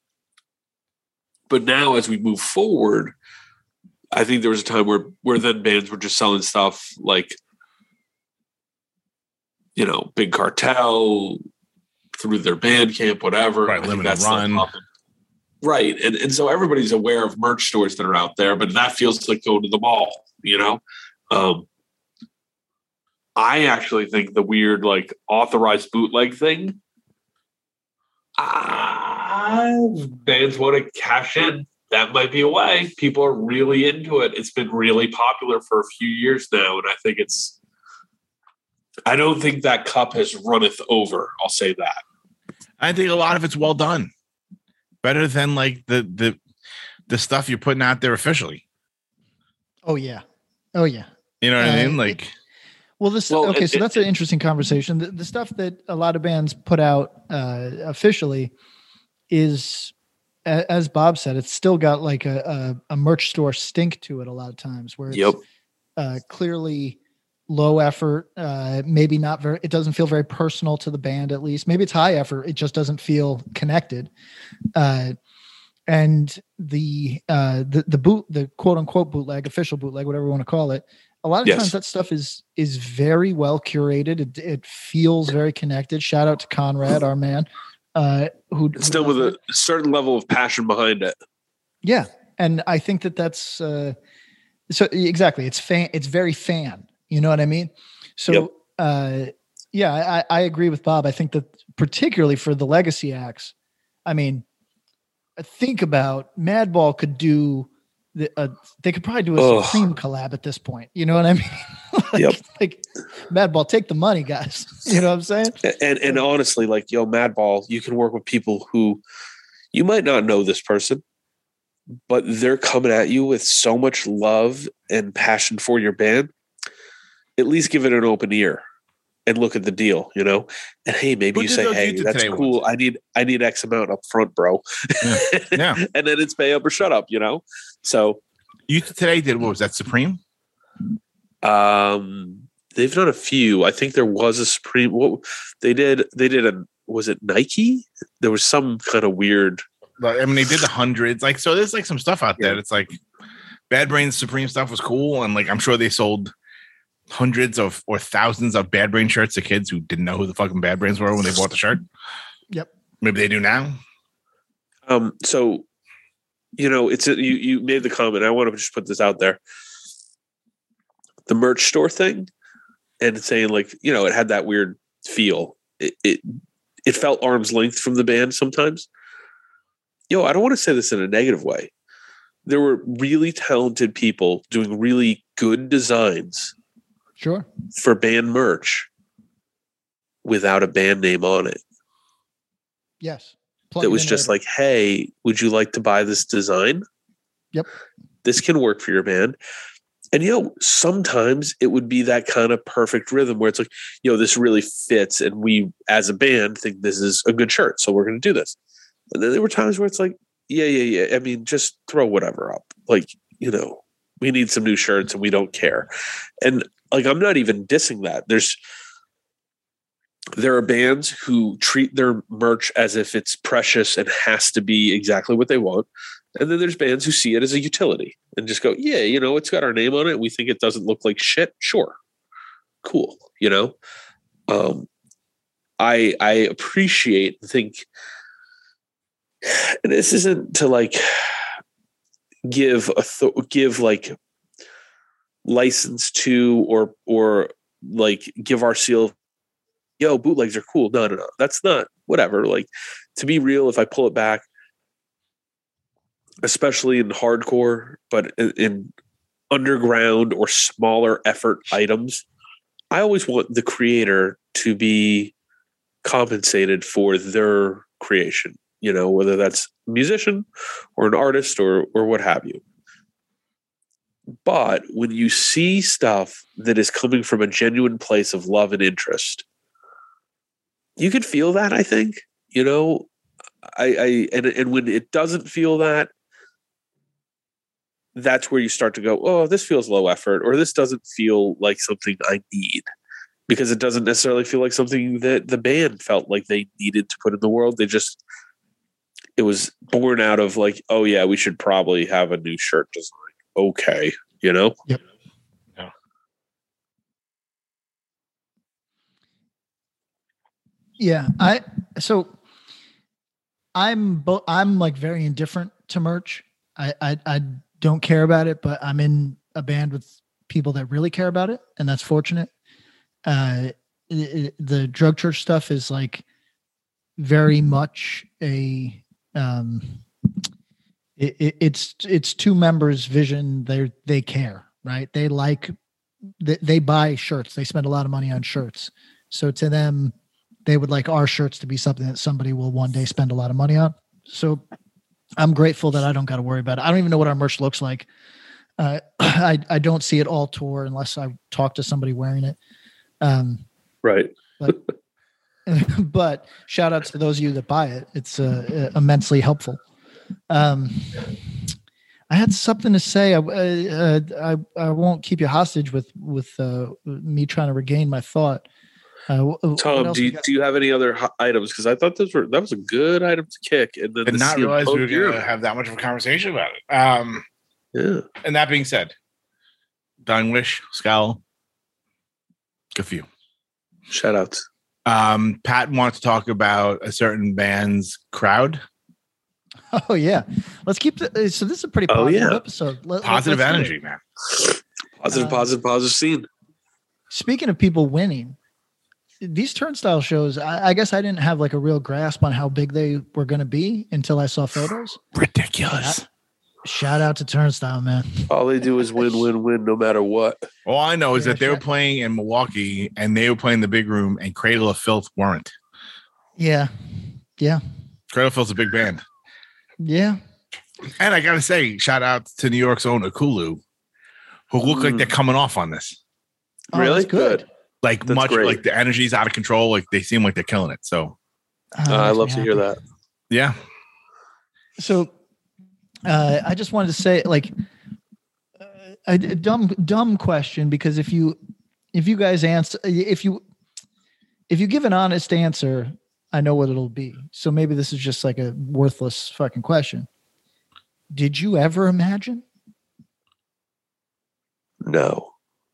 but now as we move forward, I think there was a time where, where then bands were just selling stuff like, you know, Big Cartel through their Bandcamp, whatever. Right, Limited Run. Right. And and so everybody's aware of merch stores that are out there, but that feels like going to the mall, you know? Um, I actually think the weird, like, authorized bootleg thing, uh, bands want to cash in. That might be a way. People are really into it. It's been really popular for a few years now, and I think it's, I don't think that cup has runneth over. I'll say that. I think a lot of it's well done. Better than like the the the stuff you're putting out there officially. Oh yeah, oh yeah. You know what uh, I mean? Like, it, well, this well, okay. It, so it, that's an interesting conversation. The, the stuff that a lot of bands put out uh, officially is, a, as Bob said, it's still got like a, a a merch store stink to it. A lot of times, where it's yep. uh, clearly low effort, uh, maybe not very, it doesn't feel very personal to the band, at least. Maybe it's high effort. It just doesn't feel connected. Uh, and the, uh, the, the boot, the quote unquote bootleg, official bootleg, whatever you want to call it. A lot of yes. times that stuff is, is very well curated. It, it feels very connected. Shout out to Conrad, our man, uh, who still with a certain level of passion behind it. Yeah. And I think that that's, uh, so exactly. It's fan, it's very fan. You know what I mean? So, yep. uh, yeah, I, I agree with Bob. I think that particularly for the legacy acts, I mean, think about Madball could do the, uh, they could probably do a Ugh. Supreme collab at this point. You know what I mean? like, yep. like Madball, take the money, guys. You know what I'm saying? And, and honestly, like, yo, Madball, you can work with people who you might not know this person, but they're coming at you with so much love and passion for your band. At least give it an open ear and look at the deal, you know? And hey, maybe you say, hey, that's cool. Ones. I need, I need X amount up front, bro. Yeah. yeah. And then it's pay up or shut up, you know? So Youth Today did, what was that, Supreme? Um, they've done a few. I think there was a Supreme. What they did, they did a, was it Nike? There was some kind of weird. I mean, they did the hundreds. Like, so there's like some stuff out there. Yeah. It's like Bad Brains Supreme stuff was cool. And like, I'm sure they sold hundreds of or thousands of Bad Brain shirts to kids who didn't know who the fucking Bad Brains were when they bought the shirt. Yep. Maybe they do now. Um, so, you know, it's a, you, you made the comment. I want to just put this out there. The merch store thing and saying like, you know, it had that weird feel. It, it, it felt arm's length from the band sometimes. Yo, I don't want to say this in a negative way. There were really talented people doing really good designs. Sure. For band merch without a band name on it. Yes. It was just later. Like, hey, would you like to buy this design? Yep. This can work for your band. And, you know, sometimes it would be that kind of perfect rhythm where it's like, you know, this really fits. And we, as a band, think this is a good shirt. So we're going to do this. And then there were times where it's like, yeah, yeah, yeah. I mean, just throw whatever up. Like, you know, we need some new shirts and we don't care. And like, I'm not even dissing that. There's, there are bands who treat their merch as if it's precious and has to be exactly what they want. And then there's bands who see it as a utility and just go, yeah, you know, it's got our name on it. We think it doesn't look like shit. Sure. Cool. You know? Um, I I appreciate think and this isn't to like give a th- give like license to or or like give our seal, yo, bootlegs are cool. No, no, no. That's not whatever. Like, to be real, if I pull it back, especially in hardcore, but in, in underground or smaller effort items, I always want the creator to be compensated for their creation, you know, whether that's a musician or an artist or or what have you. But when you see stuff that is coming from a genuine place of love and interest, you can feel that, I think. You know, I, I and, and when it doesn't feel that, that's where you start to go, oh, this feels low effort, or this doesn't feel like something I need. Because it doesn't necessarily feel like something that the band felt like they needed to put in the world. They just, it was born out of like, oh yeah, we should probably have a new shirt design. Okay, you know? Yep. Yeah. Yeah. I, so I'm, bo- I'm like very indifferent to merch. I, I, I don't care about it, but I'm in a band with people that really care about it. And that's fortunate. Uh, it, the Drug Church stuff is like very much a, um, it, it, it's, it's two members' vision. They, they care, right? They like, they, they buy shirts. They spend a lot of money on shirts. So to them, they would like our shirts to be something that somebody will one day spend a lot of money on. So I'm grateful that I don't got to worry about it. I don't even know what our merch looks like. Uh, I, I don't see it all tour unless I talk to somebody wearing it. Um, right. But, but shout out to those of you that buy it. It's uh, immensely helpful. Um, I had something to say. I, uh, I, I won't keep you hostage with, with uh, me trying to regain my thought. Uh, Tom, do you, do you have any other ho- items? Because I thought those were that was a good item to kick, and then Did the not C M realize we were Punk gear. going to have that much of a conversation about it. Um, Yeah. and that being said, Dying Wish, Scowl, good for you. Shout outs. Um, Pat wants to talk about a certain band's crowd. Oh yeah, let's keep the. So this is a pretty Oh, positive yeah. episode. Let, Positive let's do energy, it. man. Positive, Uh, positive, positive scene. Speaking of people winning, these Turnstile shows, I, I guess I didn't have like a real grasp on how big they were going to be until I saw photos. Ridiculous. Shout out to Turnstile, man. All they do is win, win, win, no matter what. All I know is Yeah, that they were shut- playing in Milwaukee and they were playing the big room, and Cradle of Filth weren't. Yeah, yeah, Cradle of Filth's a big band. yeah. And I got to say, shout out to New York's own Akulu, who look like Mm. they're coming off on this. Oh, really that's good. Like That's much great. like the energy's out of control. Like they seem like they're killing it. So Oh, Uh, that I makes love me to hear happy. that. yeah. So, uh, I just wanted to say, like, uh, a, a dumb, dumb question, because if you, if you guys answer, if you, if you give an honest answer, I know what it'll be. So maybe this is just like a worthless fucking question. Did you ever imagine? No.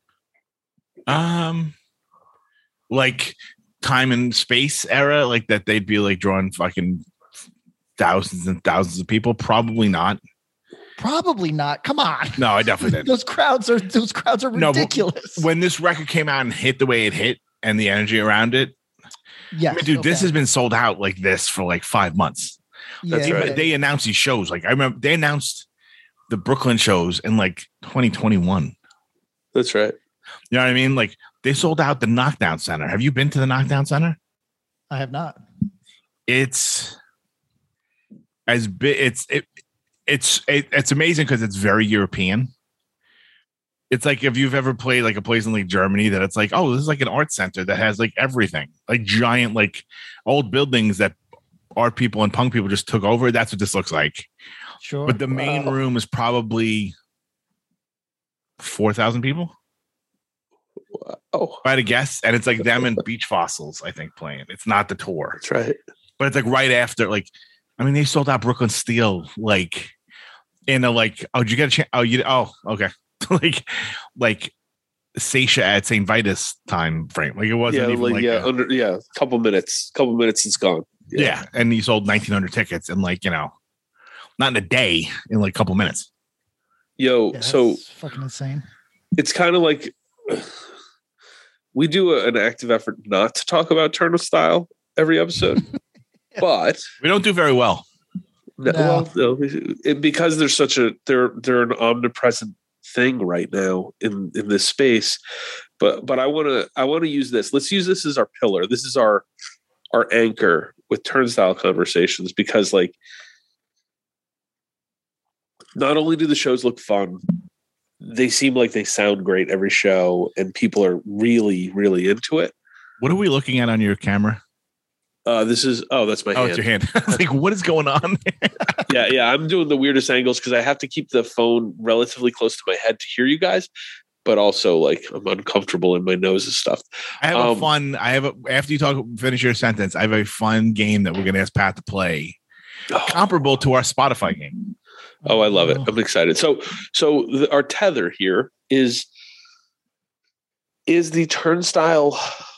Um, like time and space era, like that they'd be like drawing fucking thousands and thousands of people. Probably not. Probably not. Come on. No, I definitely didn't. Those crowds are those crowds are No, but ridiculous. When this record came out and hit the way it hit and the energy around it, yes, I mean, dude, no this doubt. has been sold out like this for like five months. That's Yeah, right. yeah. They announced these shows. Like I remember they announced the Brooklyn shows in like twenty twenty-one. That's right. You know what I mean? Like they sold out the Knockdown Center. Have you been to the Knockdown Center? I have not. It's as big. It's it. It's it, it's amazing because it's very European. It's like if you've ever played like a place in like Germany that it's like, oh, this is like an art center that has like everything, like giant like old buildings that art people and punk people just took over. That's what this looks like. Sure. But the main Wow. room is probably four thousand people. Oh, If I had to guess, and it's like them and Beach Fossils, I think, playing. It's not the tour, that's right. but it's like right after. Like, I mean, they sold out Brooklyn Steel, like in a like. Oh, did you get a chance? Oh, you oh, okay. like, like Seisha at Saint Vitus time frame. Like it wasn't yeah, even like, like yeah, a, under yeah, a couple minutes, couple minutes, it's gone. yeah. Yeah, And he sold nineteen hundred tickets in like, you know, not in a day, in like a couple minutes. yo, Yeah, so that's fucking insane. it's kind of like we do a, an active effort not to talk about Turnstile every episode, but We don't do very well. no, No. well, no, it, because there's such a they're they're an omnipresent thing right now in in this space. But but I want to I want to use this. Let's use this as our pillar. This is our our anchor with Turnstile conversations, because like not only do the shows look fun, they seem like they sound great every show, and people are really, really into it. What are we looking at on your camera? Uh, this is oh, that's my Oh, hand. it's your hand. I was like, what is going on? yeah, yeah. I'm doing the weirdest angles because I have to keep the phone relatively close to my head to hear you guys, but also like I'm uncomfortable and my nose is stuffed. I have Um, a fun. I have a, after you talk, finish your sentence. I have a fun game that we're going to ask Pat to play, comparable to our Spotify game. Oh, I love it. I'm excited. So, so the, our tether here is is the Turnstile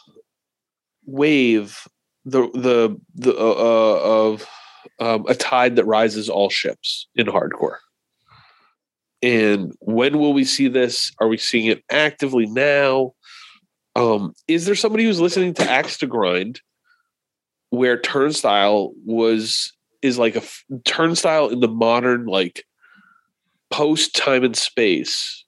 wave, the the the uh, uh, of um, a tide that rises all ships in hardcore. And when will we see this? Are we seeing it actively now? Um, is there somebody who's listening to Axe to Grind, where Turnstile was? Is like a f- Turnstile in the modern, like post time and space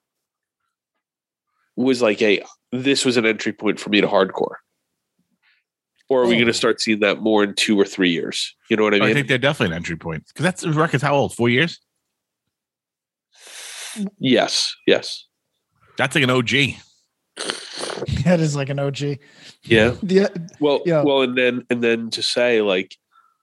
was like a, this was an entry point for me to hardcore. Or are we Oh. going to start seeing that more in two or three years? You know what I I mean? think they're definitely an entry point because that's the record's how old? Four years. Yes. Yes. That's like an O G. That is like an O G. Yeah. The, Well, Yeah. well, and then, and then to say like,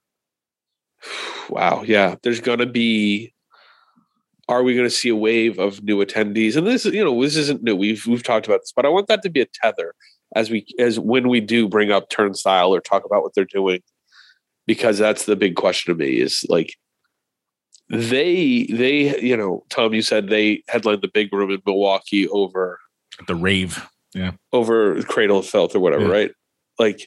wow. Yeah. There's going to be, are we going to see a wave of new attendees? And this is, you know, this isn't new. We've, we've talked about this, but I want that to be a tether as we, as when we do bring up Turnstile or talk about what they're doing, because that's the big question to me is like, they, they, you know, Tom, you said they headlined the big room in Milwaukee over, The rave. over Cradle of Filth or whatever, Yeah. right? Like,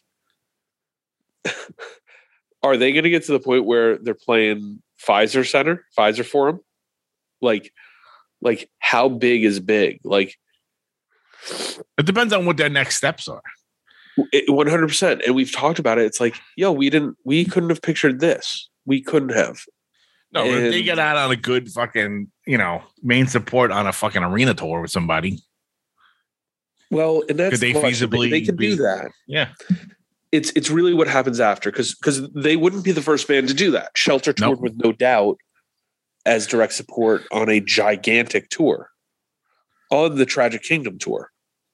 are they going to get to the point where they're playing Pfizer Center, Pfizer Forum? Like, like how big is big? Like, It depends on what their next steps are. one hundred percent. And we've talked about it. It's like, yo, we didn't, we couldn't have pictured this. We couldn't have. No, if they And- get out on a good fucking, you know, main support on a fucking arena tour with somebody. Well, and that's Could they the question. feasibly They can be- do that. Yeah. It's it's really what happens after, because because they wouldn't be the first band to do that. Shelter toured Nope. with No Doubt as direct support on a gigantic tour, on the Tragic Kingdom tour.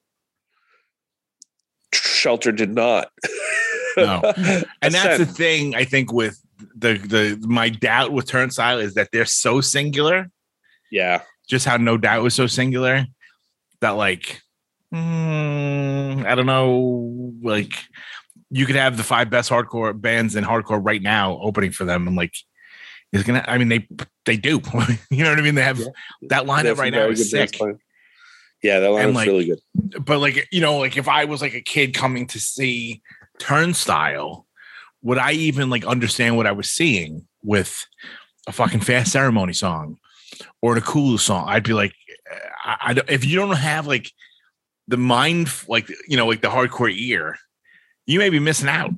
Shelter did not. No. And that's the Ascend. thing, I think, with the the my doubt with Turnstile is that they're so singular, Yeah. just how No Doubt was so singular that like mm, I don't know, like you could have the five best hardcore bands in hardcore right now opening for them, and like it's gonna. I mean, they they do. You know what I mean? They have Yeah. that They lineup have some right now very is good bands sick. playing. Yeah, that lineup's like, really good. But like you know, like if I was like a kid coming to see Turnstile, would I even like understand what I was seeing with a fucking Fast Ceremony song or the Cool song? I'd be like, I, I don't- if you don't have like the mind, like you know, like the hardcore ear, you may be missing out.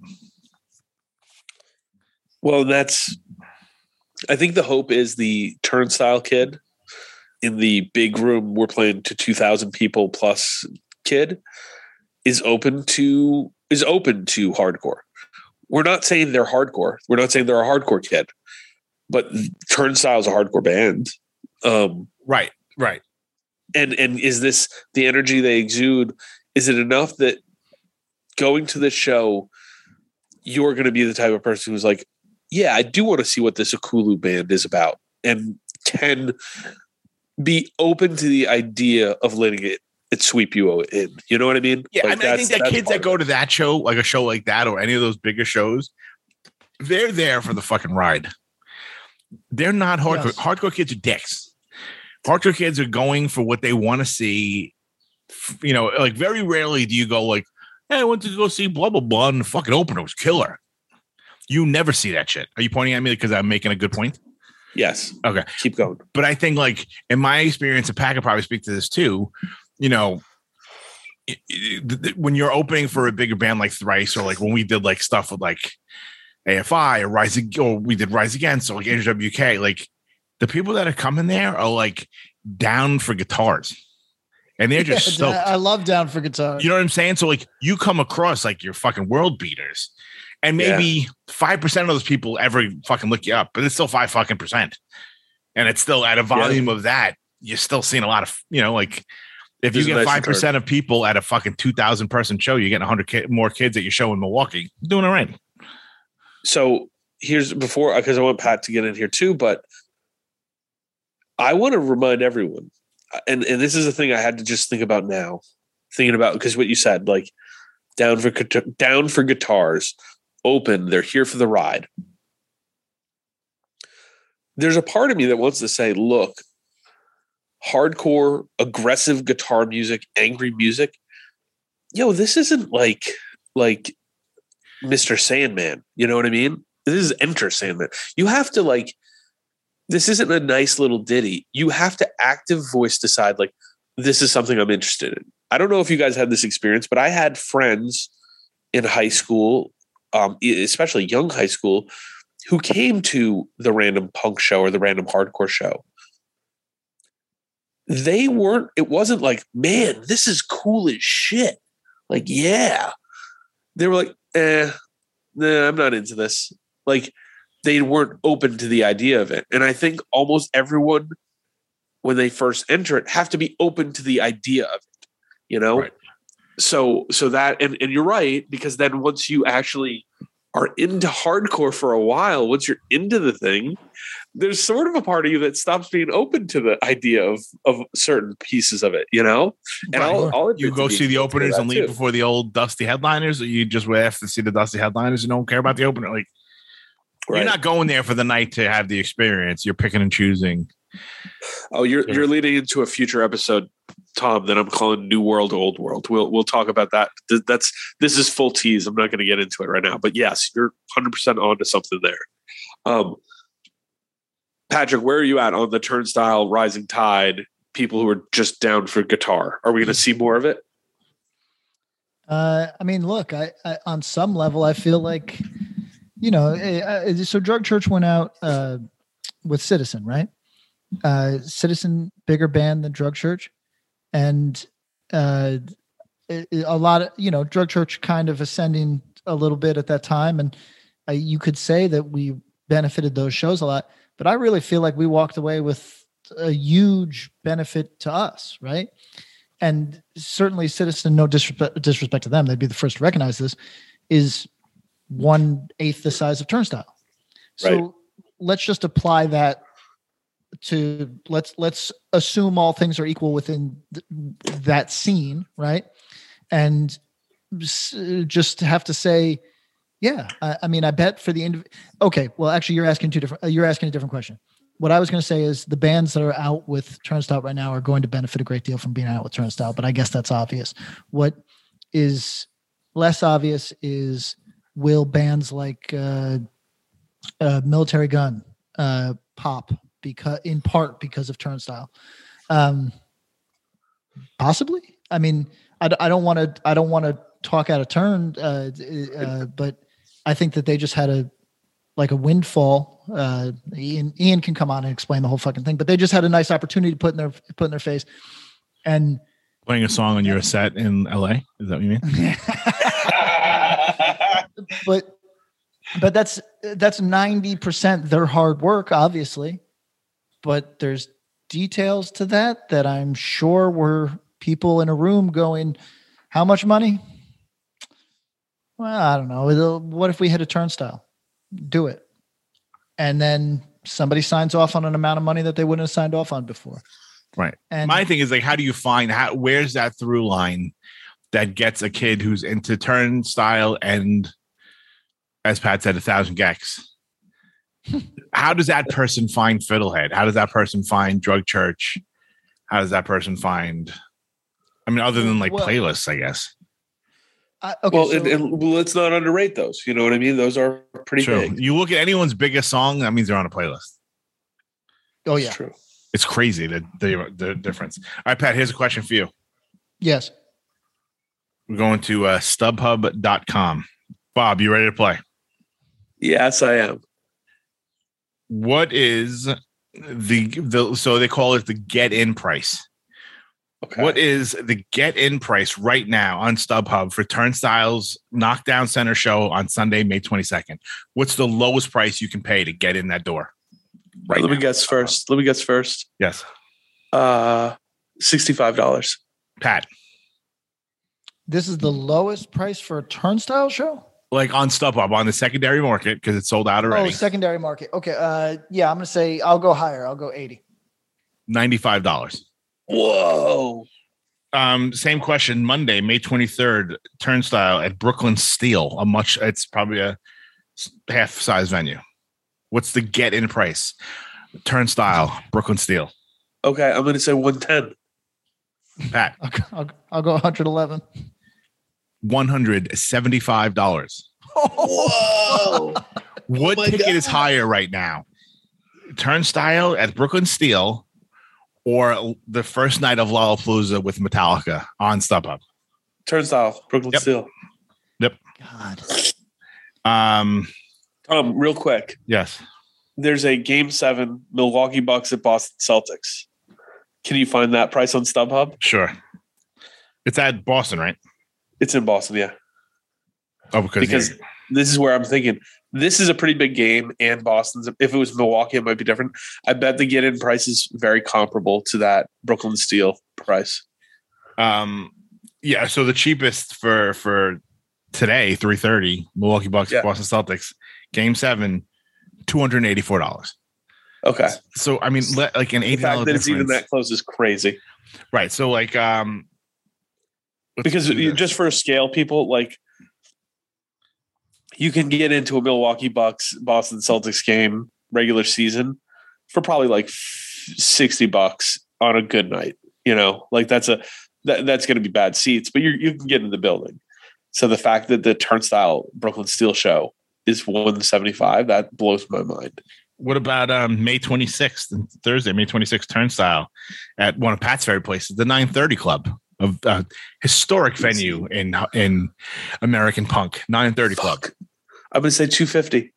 Well, that's. I think the hope is the Turnstile kid in the big room we're playing to two thousand people plus kid is open to is open to hardcore. We're not saying they're hardcore. We're not saying they're a hardcore kid, but Turnstile's a hardcore band. Um, Right, right. and and is this the energy they exude? Is it enough that going to this show, you're going to be the type of person who's like, yeah, I do want to see what this Akulu band is about, and can be open to the idea of letting it it sweep you in. You know what I mean? Yeah, Like, I mean, I think that that's kids part that of go it. to that show, like a show like that, or any of those bigger shows, they're there for the fucking ride. They're not hardcore. Yes. Hardcore kids are dicks. Hardcore kids are going for what they want to see you know, like very rarely do you go like, hey, I went to go see blah, blah, blah, and the fucking opener was killer. You never see that shit. Are you pointing at me because I'm making a good point? Yes. Okay. Keep going. But I think, like, in my experience, and Pat could probably speak to this too, you know, it, it, when you're opening for a bigger band like Thrice, or like when we did like stuff with like A F I or Rise, or we did Rise Against, or like H W K, like the people that are coming there are like down for guitars. And they're just yeah, stoked. I love down for guitar. You know what I'm saying? So like you come across like you're fucking world beaters. And maybe yeah. five percent of those people ever fucking look you up, but it's still five fucking percent. And it's still at a volume yeah. of that. You're still seeing a lot of, you know, like if There's you get five percent of people at a fucking two thousand person show, you're getting one hundred ki- more kids at your show in Milwaukee. You're doing all right. So here's before, because I want Pat to get in here too, but I want to remind everyone, and, and this is the thing I had to just think about now, thinking about, because what you said, like down for, down for guitars, open, they're here for the ride. There's a part of me that wants to say, look, hardcore, aggressive guitar music, angry music, yo, this isn't like like Mister Sandman. You know what I mean? This is Enter Sandman. You have to like, this isn't a nice little ditty. You have to active voice decide, like, this is something I'm interested in. I don't know if you guys had this experience, but I had friends in high school, um, especially young high school, who came to the random punk show or the random hardcore show. They weren't, it wasn't like, man, this is cool as shit. Like, yeah. They were like, eh, nah, I'm not into this. Like, they weren't open to the idea of it. And I think almost everyone, when they first enter it, have to be open to the idea of it, you know? Right. So, so that, and, and you're right, because then once you actually are into hardcore for a while, once you're into the thing, there's sort of a part of you that stops being open to the idea of, of certain pieces of it, you know? And right. I'll, I'll you go see the openers and leave too. before the old dusty headliners, or you just have to see the dusty headliners and don't care about the opener. Like, right. You're not going there for the night to have the experience. You're picking and choosing. Oh, you're you're leading into a future episode, Tom, that I'm calling New World, Old World. We'll we'll talk about that. That's this is full tease. I'm not going to get into it right now, but yes, you're one hundred percent onto something there. Um, Patrick, where are you at on the Turnstile, Rising Tide? People who are just down for guitar. Are we going to see more of it? Uh, I mean, look, I, I on some level, I feel like, you know, uh, so Drug Church went out uh, with Citizen, right? Uh, Citizen, bigger band than Drug Church, and uh, a lot of, you know, Drug Church kind of ascending a little bit at that time, and uh, you could say that we benefited those shows a lot. But I really feel like we walked away with a huge benefit to us, right? And certainly Citizen, no disrespect, disrespect to them, they'd be the first to recognize this, is one eighth the size of Turnstile. So right. Let's just apply that to let's let's assume all things are equal within th- that scene, right? And s- just have to say, yeah, I, I mean, I bet for the indiv- okay. Well, actually, you're asking two different. Uh, you're asking a different question. What I was going to say is the bands that are out with Turnstile right now are going to benefit a great deal from being out with Turnstile, but I guess that's obvious. What is less obvious is will bands like uh, uh, Military Gun uh, pop? Because in part because of Turnstile, um, possibly. I mean, I, I don't want to. I don't want to talk out of turn, uh, uh, but I think that they just had a like a windfall. Uh, Ian, Ian can come on and explain the whole fucking thing, but they just had a nice opportunity to put in their put in their face. And playing a song on your set in L A, is that what you mean? but but that's that's ninety percent their hard work, obviously. But there's details to that that I'm sure were people in a room going, how much money? Well, I don't know. What if we hit a Turnstile? Do it. And then somebody signs off on an amount of money that they wouldn't have signed off on before. Right. And my thing is like, how do you find how, where's that through line that gets a kid who's into Turnstile and, as Pat said, a thousand gex? How does that person find Fiddlehead? How does that person find Drug Church? How does that person find I mean, other than like Well- playlists, I guess. I, okay, well, so, and, and well, let's not underrate those. You know what I mean? Those are pretty True. big. You look at anyone's biggest song, that means they're on a playlist. oh It's yeah, true. It's crazy the, the the difference. All right, Pat, here's a question for you. yes. We're going to uh, StubHub dot com. Bob, you ready to play? Yes, I am. What is the the so they call it the get in price? Okay. What is the get in price right now on StubHub for Turnstile's Knockdown Center show on Sunday, May twenty-second? What's the lowest price you can pay to get in that door? Right. Let me now? guess first. Let me guess first. Yes. Uh, sixty-five dollars. Pat, This is the lowest price for a Turnstile show. like on StubHub on the secondary market because it's sold out Oh, already. secondary market. Okay. Uh, yeah, I'm gonna say I'll go higher. I'll go eighty. ninety-five dollars. Whoa. Um, same question. Monday, May twenty-third, Turnstile at Brooklyn Steel. A much, it's probably a half size venue. What's the get in price? Turnstile, Brooklyn Steel. Okay, I'm going to say one ten. Pat, I'll, go- I'll, I'll go one eleven. one hundred seventy-five dollars. Whoa. What my ticket God. is higher right now? Turnstile at Brooklyn Steel or the first night of Lollapalooza with Metallica on StubHub? Turnstile, Brooklyn Yep. Steel. God. Um, Tom, real quick. yes. There's a game seven, Milwaukee Bucks at Boston Celtics. Can you find that price on StubHub? Sure. It's at Boston, right? It's in Boston, yeah. Oh, because, Because this is where I'm thinking. This is a pretty big game, and Boston's. If it was Milwaukee, it might be different. I bet the get-in price is very comparable to that Brooklyn Steel price. um, yeah. So the cheapest for for today, three thirty, Milwaukee Bucks, Yeah. Boston Celtics, Game Seven, two hundred eighty four dollars. Okay. So I mean, le- like an The eighty fact dollars that it's even difference, that close is crazy. right? So like, um, let's Because do you, this. just for a scale, people like you can get into a Milwaukee Bucks Boston Celtics game regular season for probably like sixty bucks on a good night. You know, like that's a that, that's going to be bad seats, but you you can get in the building. So the fact that the Turnstile Brooklyn Steel show is one seventy-five, that blows my mind. What about um, May twenty-sixth, Thursday, May twenty-sixth, Turnstile at one of Pat's favorite places, the nine thirty Club, a uh, historic venue in in American punk, nine thirty Club. Fuck. I'm going to say two fifty.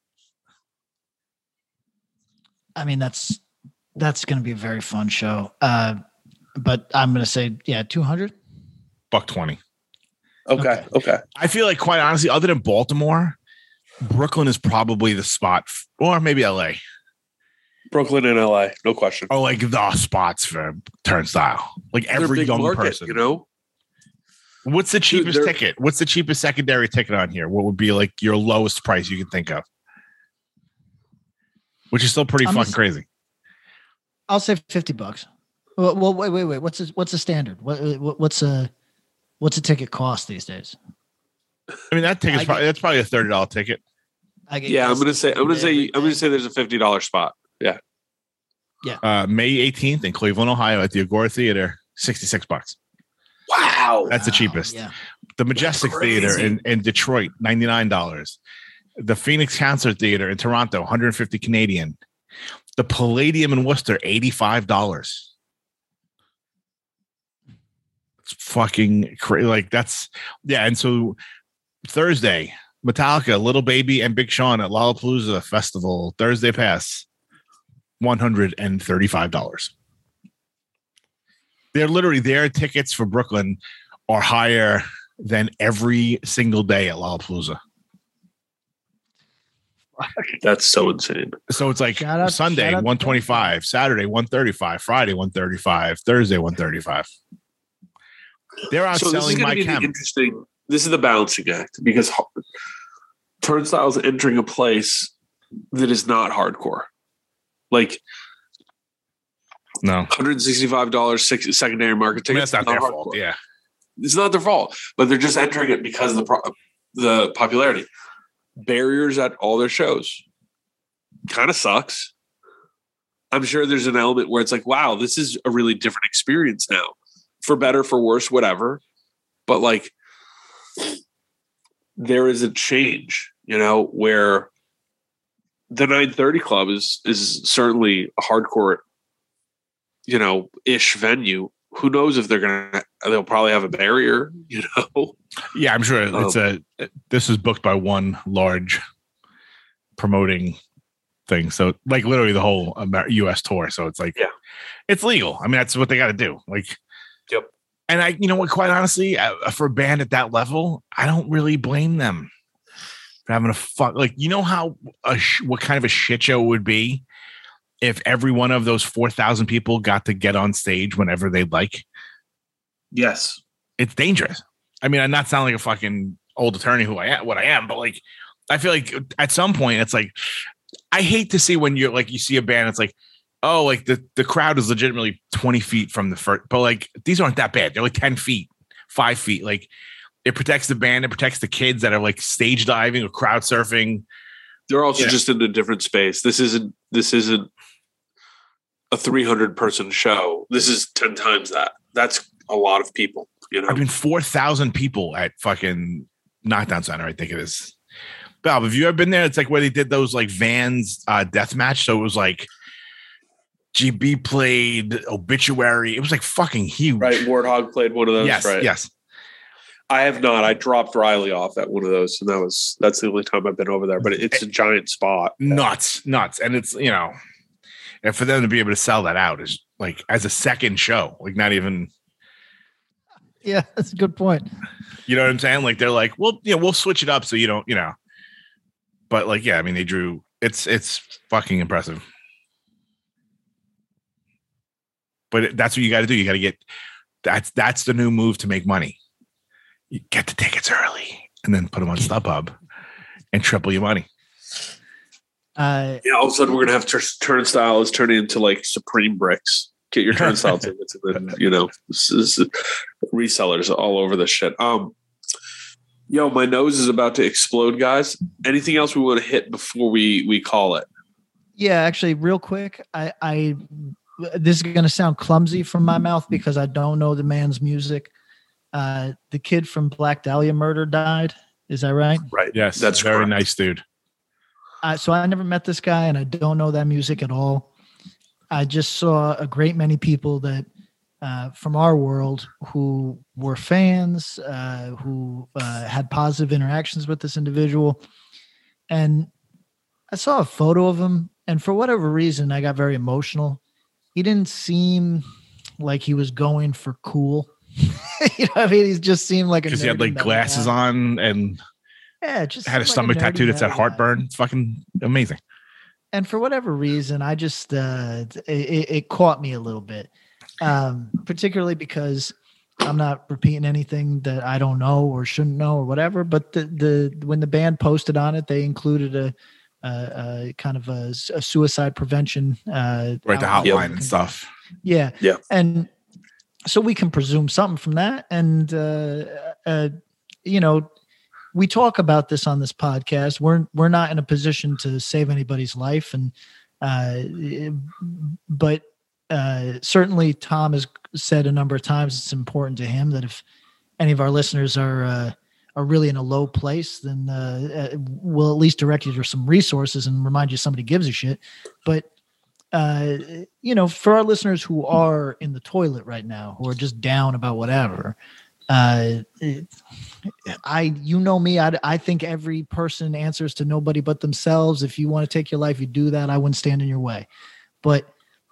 I mean, that's that's going to be a very fun show. Uh, but I'm going to say, yeah, two hundred. Buck twenty. Okay. Okay. Okay. I feel like, quite honestly, other than Baltimore, Brooklyn is probably the spot, f- or maybe L A, Brooklyn and L A, no question. or like the spots for Turnstile. Like They're a every big young market, person. you know? What's the cheapest they're- ticket? What's the cheapest secondary ticket on here? What would be like your lowest price you can think of? Which is still pretty I'm fucking just- crazy. I'll say fifty bucks. Well, well wait, wait, wait. What's a, what's the standard? What, what what's a what's a ticket cost these days? I mean, that ticket's I probably, get- that's probably a thirty dollar ticket. I get Yeah, I'm guessed gonna say I'm gonna say everything. I'm gonna say there's a fifty dollar spot. Yeah. Uh, May eighteenth in Cleveland, Ohio, at the Agora Theater, sixty six bucks. Wow. That's the Wow, cheapest. Yeah. The Majestic crazy. Theater in, in Detroit, ninety nine dollars. The Phoenix Concert Theater in Toronto, one hundred fifty Canadian. The Palladium in Worcester, eighty five dollars. It's fucking crazy. Like that's yeah. And so Thursday, Metallica, Little Baby, and Big Sean at Lollapalooza Festival Thursday pass, one hundred and thirty five dollars. They're literally their tickets for Brooklyn are higher than every single day at Lollapalooza. That's so insane. So it's like Shout out- Sunday shout out to one twenty five, Saturday one thirty five, Friday one thirty five, Thursday one thirty five. They're So this is outselling going my to be the chem. interesting. This is the balancing act because Turnstile's entering a place that is not hardcore. Like No, one hundred sixty-five dollars six, secondary market I mean, tickets. that's not their hardcore. fault. Yeah, It's not their fault, but they're just entering it because of the pro- the popularity. Barriers at all their shows kind of sucks. I'm sure there's an element where it's like, wow, this is a really different experience now. for better, for worse, whatever. But like, there is a change, you know, where the nine thirty Club is is certainly a hardcore, you know, ish venue. Who knows if they're gonna? They'll probably have a barrier, you know. Yeah, I'm sure it's um, a. This is booked by one large promoting thing, so like literally the whole U S tour. So it's like, yeah, it's legal. I mean, that's what they got to do. Like, yep. And I, you know what? Quite honestly, uh, for a band at that level, I don't really blame them for having a fuck. Like, you know how a sh- what kind of a shit show it would be if every one of those four thousand people got to get on stage whenever they'd like. Yes, it's dangerous. I mean, I'm not sounding like a fucking old attorney who I am, what I am, but like, I feel like at some point it's like, I hate to see when you're like, you see a band, it's like, oh, like the, the crowd is legitimately twenty feet from the first, but like, these aren't that bad. They're like ten feet, five feet. Like, it protects the band. It protects the kids that are like stage diving or crowd surfing. They're also yeah. just in a different space. This isn't, this isn't a three hundred person show. This is ten times that. That's a lot of people, you know. I mean, four thousand people at fucking Knockdown Center, I think it is. Bob, have you ever been there? It's like where they did those like Vans uh, death match. So it was like G B played, Obituary. It was like fucking huge. Right. Warthog played one of those. Yes. Right. Yes. I have not. I dropped Riley off at one of those. And that was, that's the only time I've been over there, but it's a giant spot. Nuts, nuts. And it's, you know, and for them to be able to sell that out is like as a second show, like not even. Yeah, that's a good point. You know what I'm saying? Like they're like, well, yeah, we'll switch it up so you don't, you know. But like, yeah, I mean, they drew. It's it's fucking impressive. But it, that's what you got to do. You got to get. That's that's the new move to make money. You get the tickets early and then put them on StubHub and triple your money. Uh, yeah, all of a sudden we're gonna have tur- turnstiles turning into like Supreme bricks. Get your turnstile tickets, and then you know, this is resellers all over this shit. Um, yo, my nose is about to explode, guys. Anything else we want to hit before we we call it? Yeah, actually, real quick, I, I this is going to sound clumsy from my mouth because I don't know the man's music. Uh, the kid from Black Dahlia Murder died. Is that right? Right. Yes, that's very correct. nice dude. Uh, so I never met this guy, and I don't know that music at all. I just saw a great many people that uh, from our world who were fans, uh, who uh, had positive interactions with this individual. And I saw a photo of him, and for whatever reason, I got very emotional. He didn't seem like he was going for cool. You know what I mean? He just seemed like a because he had like glasses guy. on and yeah, just had a stomach like a tattoo that said guy. heartburn. It's fucking amazing. And for whatever reason, I just uh, it, it caught me a little bit, um, particularly because I'm not repeating anything that I don't know or shouldn't know or whatever. But the the when the band posted on it, they included a, a, a kind of a, a suicide prevention uh, right, the outline. hotline and stuff. Yeah, yeah, and so we can presume something from that, and uh, uh, you know. We talk about this on this podcast. We're we're not in a position to save anybody's life, and uh, but uh, certainly Tom has said a number of times it's important to him that if any of our listeners are uh, are really in a low place, then uh, we'll at least direct you to some resources and remind you somebody gives a shit. But uh, you know, for our listeners who are in the toilet right now, who are just down about whatever. Uh, I, you know me, I, I think every person answers to nobody but themselves. If you want to take your life, you do that. I wouldn't stand in your way, but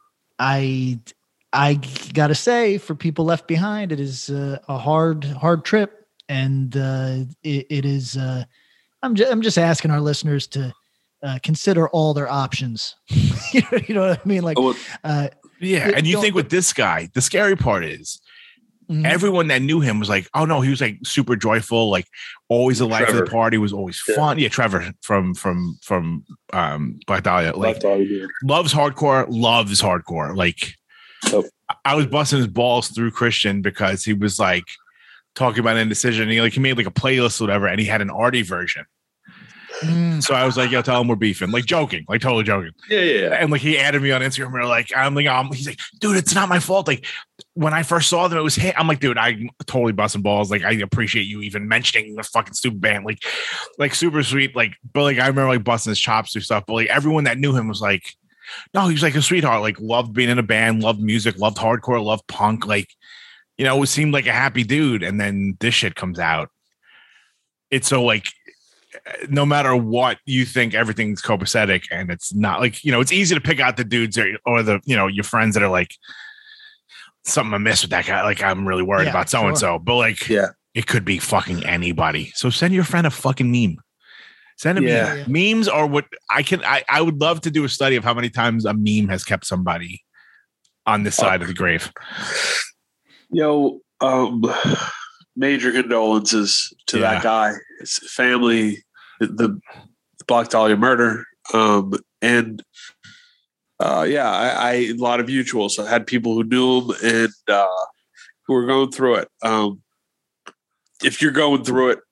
I, I gotta say for people left behind, it is uh, a hard, hard trip. And uh, it, it is, uh, I'm just, I'm just asking our listeners to uh, consider all their options. you, know, you know what I mean? Like, uh, yeah. And you think with this guy, the scary part is, mm-hmm. everyone that knew him was like, oh no, he was like super joyful, like always the life of the party, was always fun. Yeah, yeah Trevor from from from um Black Dahlia, like loves hardcore, loves hardcore. Like oh. I was busting his balls through Christian because he was like talking about Indecision. And he like he made like a playlist or whatever, and he had an arty version. Mm. So I was like, yo, tell him we're beefing. Like joking, like totally joking. Yeah, yeah, yeah. And like he added me on Instagram. And we're like, I'm like, um, he's like, dude, it's not my fault. Like when I first saw them, it was him. I'm like, dude, I'm totally busting balls. Like I appreciate you even mentioning the fucking stupid band. Like, like super sweet. Like, but like I remember like busting his chops through stuff. But like everyone that knew him was like, no, he was like a sweetheart. Like loved being in a band, loved music, loved hardcore, loved punk. Like, you know, it seemed like a happy dude. And then this shit comes out. It's so like, no matter what you think, everything's copacetic, and it's not. Like, you know, it's easy to pick out the dudes or, or the, you know, your friends that are like something amiss with that guy. Like I'm really worried Yeah, about so and so, but like, Yeah. it could be fucking anybody. So send your friend a fucking meme. Send him Yeah. memes are what I can. I, I would love to do a study of how many times a meme has kept somebody on this side Oh. of the grave. Yo, um, major condolences to Yeah. that guy, his family, the, the Black Dahlia murder, um, and uh, yeah, I, I a lot of mutuals. I had people who knew him and uh, who were going through it. Um, if you're going through it,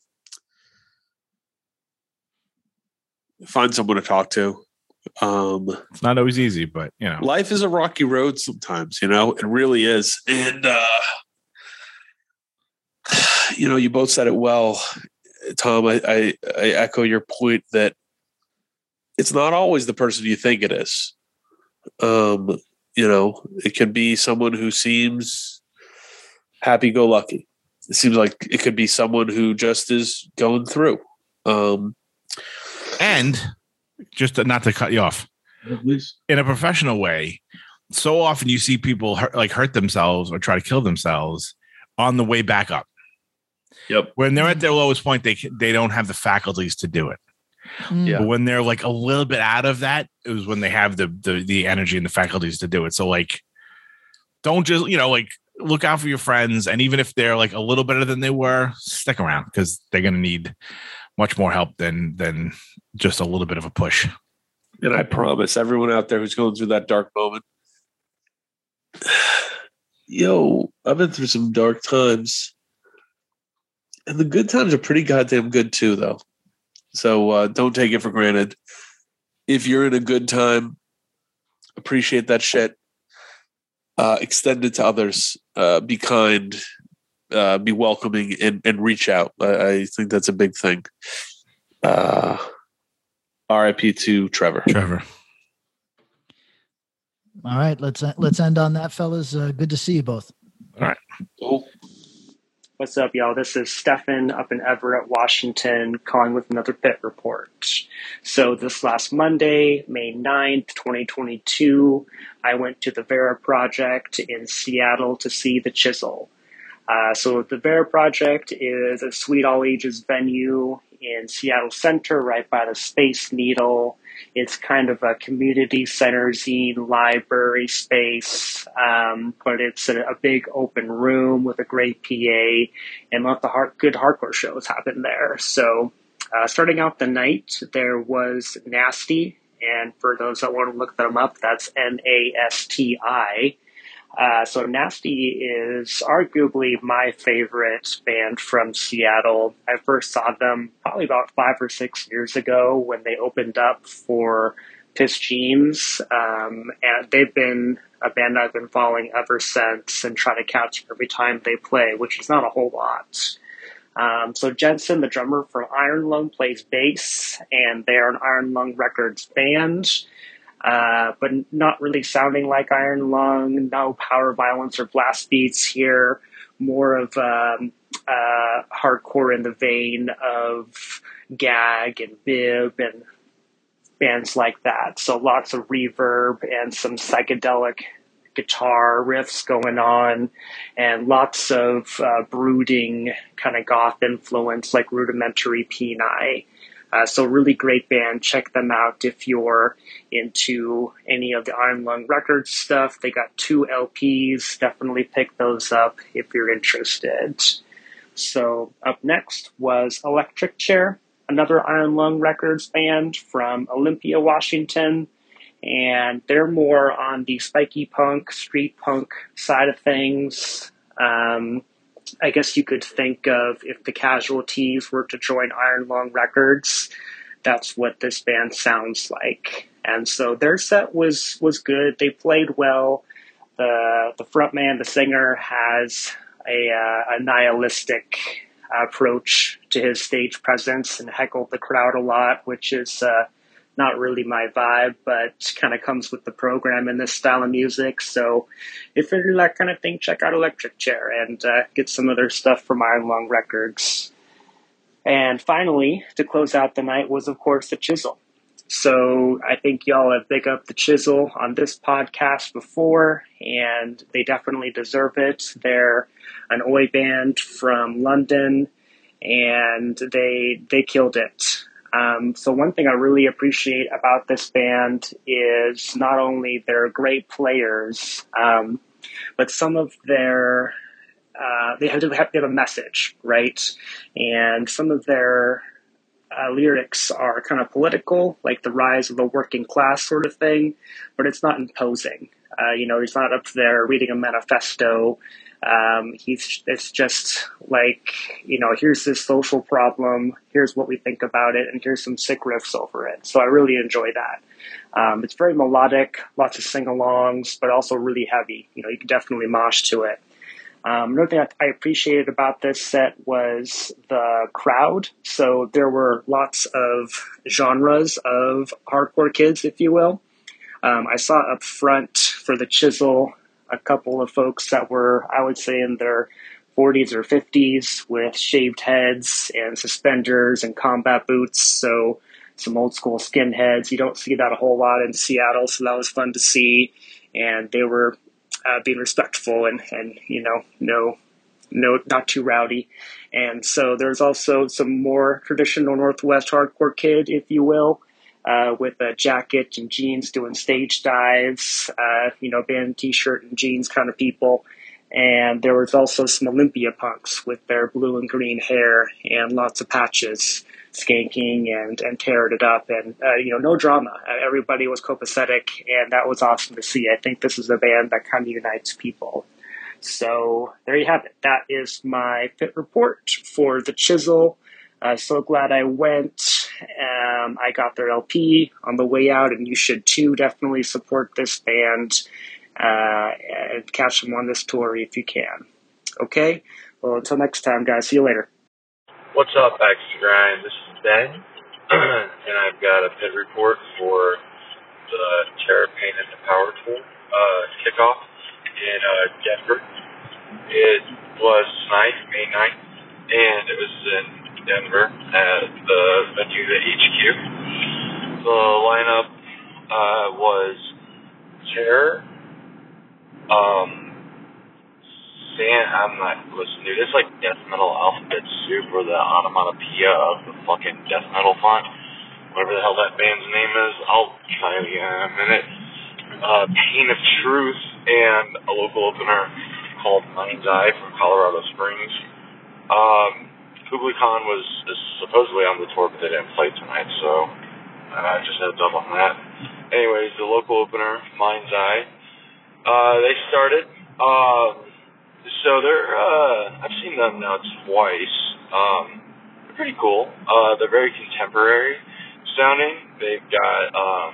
find someone to talk to. Um, It's not always easy, but you know, life is a rocky road sometimes, you know, it really is. And, uh, you know, you both said it well, Tom. I, I, I echo your point that it's not always the person you think it is. Um, you know, it can be someone who seems happy-go-lucky. It seems like it could be someone who just is going through. Um, and just to, not to cut you off, in a professional way, so often you see people hurt, like hurt themselves or try to kill themselves on the way back up. Yep. When they're at their lowest point, they they don't have the faculties to do it. Mm. Yeah. But when they're like a little bit out of that, it was when they have the the the energy and the faculties to do it. So like, don't just, you know, like look out for your friends, and even if they're like a little better than they were, stick around because they're gonna need much more help than than just a little bit of a push. And I promise everyone out there who's going through that dark moment, yo, I've been through some dark times. And the good times are pretty goddamn good too, though. So uh, don't take it for granted. If you're in a good time, appreciate that shit. Uh, extend it to others. Uh, be kind. Uh, be welcoming and, and reach out. I, I think that's a big thing. Uh, R I P to Trevor. Trevor. All right, let's let's end on that, fellas. Uh, good to see you both. All right. Cool. What's up, y'all? This is Stefan up in Everett, Washington, calling with another pit report. So this last Monday, May ninth, twenty twenty-two, I went to the Vera Project in Seattle to see The Chisel. Uh, so the Vera Project is a sweet all-ages venue in Seattle Center, right by the Space Needle. It's kind of a community center zine library space, um, but it's a, a big open room with a great P A, and let the hard, good hardcore shows happen there. So uh, starting out the night, there was Nasty, and for those that want to look them up, that's N A S T I. Uh, so Nasty is arguably my favorite band from Seattle. I first saw them probably about five or six years ago when they opened up for Piss Jeans. Um, and they've been a band I've been following ever since and try to catch every time they play, which is not a whole lot. Um, so Jensen, the drummer from Iron Lung, plays bass, and they're an Iron Lung Records band. Uh, but not really sounding like Iron Lung, no power violence or blast beats here, more of um, uh, hardcore in the vein of Gag and Bib and bands like that. So lots of reverb and some psychedelic guitar riffs going on, and lots of uh, brooding kind of goth influence like Rudimentary Peni. Uh, so really great band. Check them out if you're into any of the Iron Lung Records stuff. They got two L Ps. Definitely pick those up if you're interested. So up next was Electric Chair, another Iron Lung Records band from Olympia, Washington. And they're more on the spiky punk, street punk side of things. Um, I guess you could think of if the Casualties were to join Iron Lung Records, that's what this band sounds like. And so their set was was good. They played well. The the frontman, the singer, has a, uh, a nihilistic approach to his stage presence and heckled the crowd a lot, which is uh, not really my vibe, but kind of comes with the program in this style of music. So if you're into that kind of thing, check out Electric Chair and uh, get some of their stuff from Iron Lung Records. And finally, to close out the night was, of course, The Chisel. So I think y'all have big up The Chisel on this podcast before, and they definitely deserve it. They're an oi band from London, and they they killed it. Um, so one thing I really appreciate about this band is not only they're great players, um, but some of their uh, they have to have, they have a message, right? And some of their Uh, lyrics are kind of political, like the rise of the working class sort of thing, but it's not imposing. Uh, you know, he's not up there reading a manifesto. Um, he's it's just like, you know, here's this social problem, here's what we think about it, and here's some sick riffs over it. So I really enjoy that. Um, it's very melodic, lots of sing-alongs, but also really heavy. You know, you can definitely mosh to it. Um, another thing I appreciated about this set was the crowd. So there were lots of genres of hardcore kids, if you will. Um, I saw up front for The Chisel a couple of folks that were, I would say, in their forties or fifties with shaved heads and suspenders and combat boots. So some old school skinheads. You don't see that a whole lot in Seattle, so that was fun to see. And they were Uh, being respectful and, and, you know, no, no, not too rowdy. And so there's also some more traditional Northwest hardcore kid, if you will, uh, with a jacket and jeans doing stage dives, uh, you know, band t-shirt and jeans kind of people. And there was also some Olympia punks with their blue and green hair and lots of patches, skanking and, and tearing it up. And, uh, you know, no drama. Everybody was copacetic, and that was awesome to see. I think this is a band that kind of unites people. So there you have it. That is my pit report for The Chisel. Uh, so glad I went. Um, I got their L P on the way out, and you should too. Definitely support this band uh, and catch them on this tour if you can. Okay? Well, until next time, guys. See you later. What's up, Axe to Grind? This is Ben, and I've got a pit report for the Terror Pain and the Power Tool uh, kickoff in uh, Denver. It was tonight, May ninth, and it was in Denver at the venue, the H Q. The lineup uh, was Terror, um, San, I'm not listening, dude. It's like death metal alphabet soup or the onomatopoeia of the fucking death metal font. Whatever the hell that band's name is, I'll try it again in a minute. Uh, Pain of Truth and a local opener called Mind's Eye from Colorado Springs. Um, Kubli Khan was is supposedly on the tour, but they didn't play tonight, so uh, just heads up on that. Anyways, the local opener, Mind's Eye, uh, they started. Uh, So they're, uh, I've seen them now twice. Um, they're pretty cool. Uh, they're very contemporary sounding. They've got, um,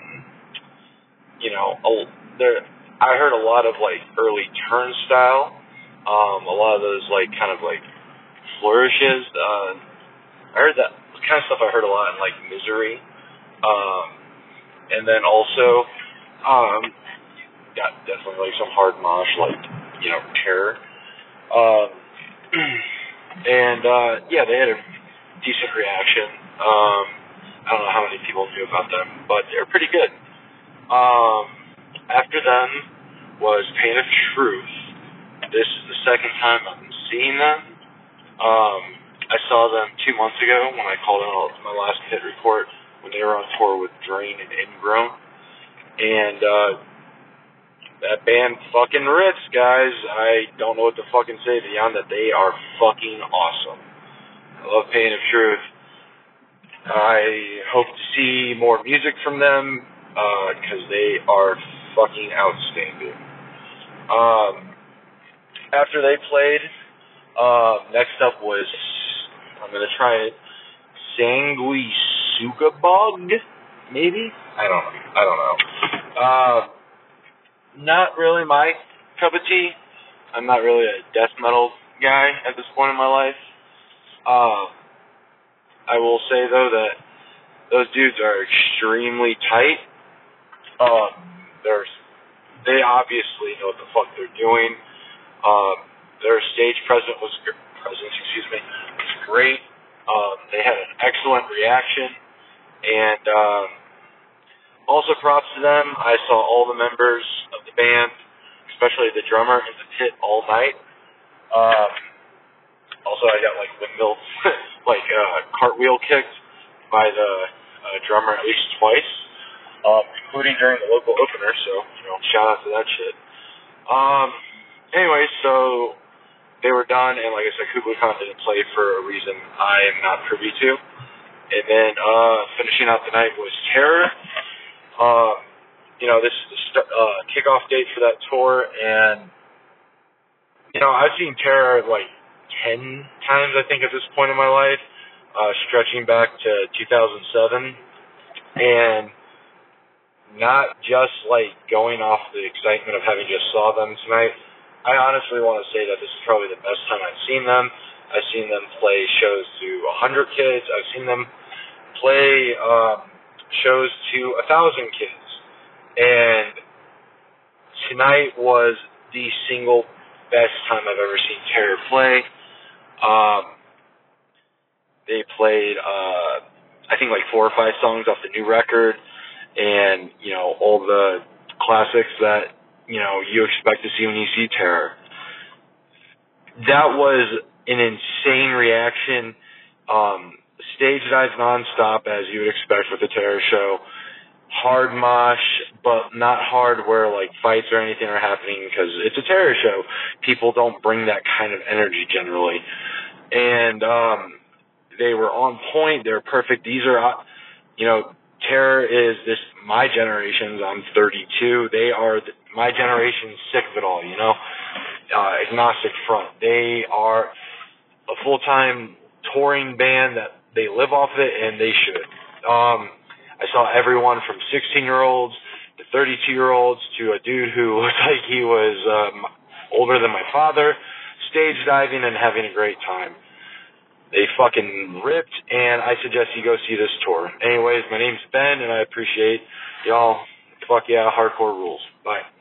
you know, a, they're, I heard a lot of like early turnstile. Um, a lot of those like kind of like flourishes. Uh, I heard that kind of stuff I heard a lot in like Misery. Um, and then also, um, got definitely like some hard mosh, like, you know, Terror. Um, and, uh, yeah, they had a decent reaction. Um, I don't know how many people knew about them, but they were pretty good. Um, after them was Pain of Truth. This is the second time I'm seeing them. Um, I saw them two months ago when I called out my last pit report when they were on tour with Drain and Ingrown. And, uh, that band fucking rips, guys. I don't know what to fucking say beyond that. They are fucking awesome. I love Pain of Truth. I hope to see more music from them, uh, because they are fucking outstanding. Um, after they played, Uh, next up was, I'm going to try it, Sanguisugabog, maybe? I don't know. I don't know. Uh, not really my cup of tea. I'm not really a death metal guy at this point in my life. Uh, I will say, though, that those dudes are extremely tight. Um, they're, they obviously know what the fuck they're doing. Um, their stage presence was presence, excuse me, was great. Um, they had an excellent reaction, and um, also props to them. I saw all the members of the band, especially the drummer, in the pit all night. Um, also, I got like windmill, like uh, cartwheel kicked by the uh, drummer at least twice, um, including during the local opener. So, you know, shout out to that shit. Um, anyway, so they were done, and like I said, Kublai Khan didn't play for a reason I am not privy to. And then uh, finishing out the night was Terror. Um, you know, this is the st- uh, kickoff date for that tour, and you know, I've seen Terror like ten times, I think, at this point in my life, uh, stretching back to two thousand seven, and not just like going off the excitement of having just saw them tonight. I honestly want to say that this is probably the best time I've seen them. I've seen them play shows to one hundred kids. I've seen them play um, shows to one thousand kids. And tonight was the single best time I've ever seen Terror play. Um, they played, uh, I think, like four or five songs off the new record, and, you know, all the classics that, you know, you expect to see when you see Terror. That was an insane reaction. Um, stage dive nonstop, as you would expect with a Terror show. Hard mosh, but not hard where, like, fights or anything are happening, because it's a Terror show. People don't bring that kind of energy generally. And um, they were on point. They were perfect. These are, you know, Terror is this, my generation's, I'm thirty-two. They are the, my generation's sick of it all, you know, uh, agnostic front. They are a full-time touring band that they live off it, and they should. Um, I saw everyone from sixteen-year-olds to thirty-two-year-olds to a dude who looked like he was um, older than my father, stage diving and having a great time. They fucking ripped, and I suggest you go see this tour. Anyways, my name's Ben, and I appreciate y'all. Fuck yeah, hardcore rules. Bye.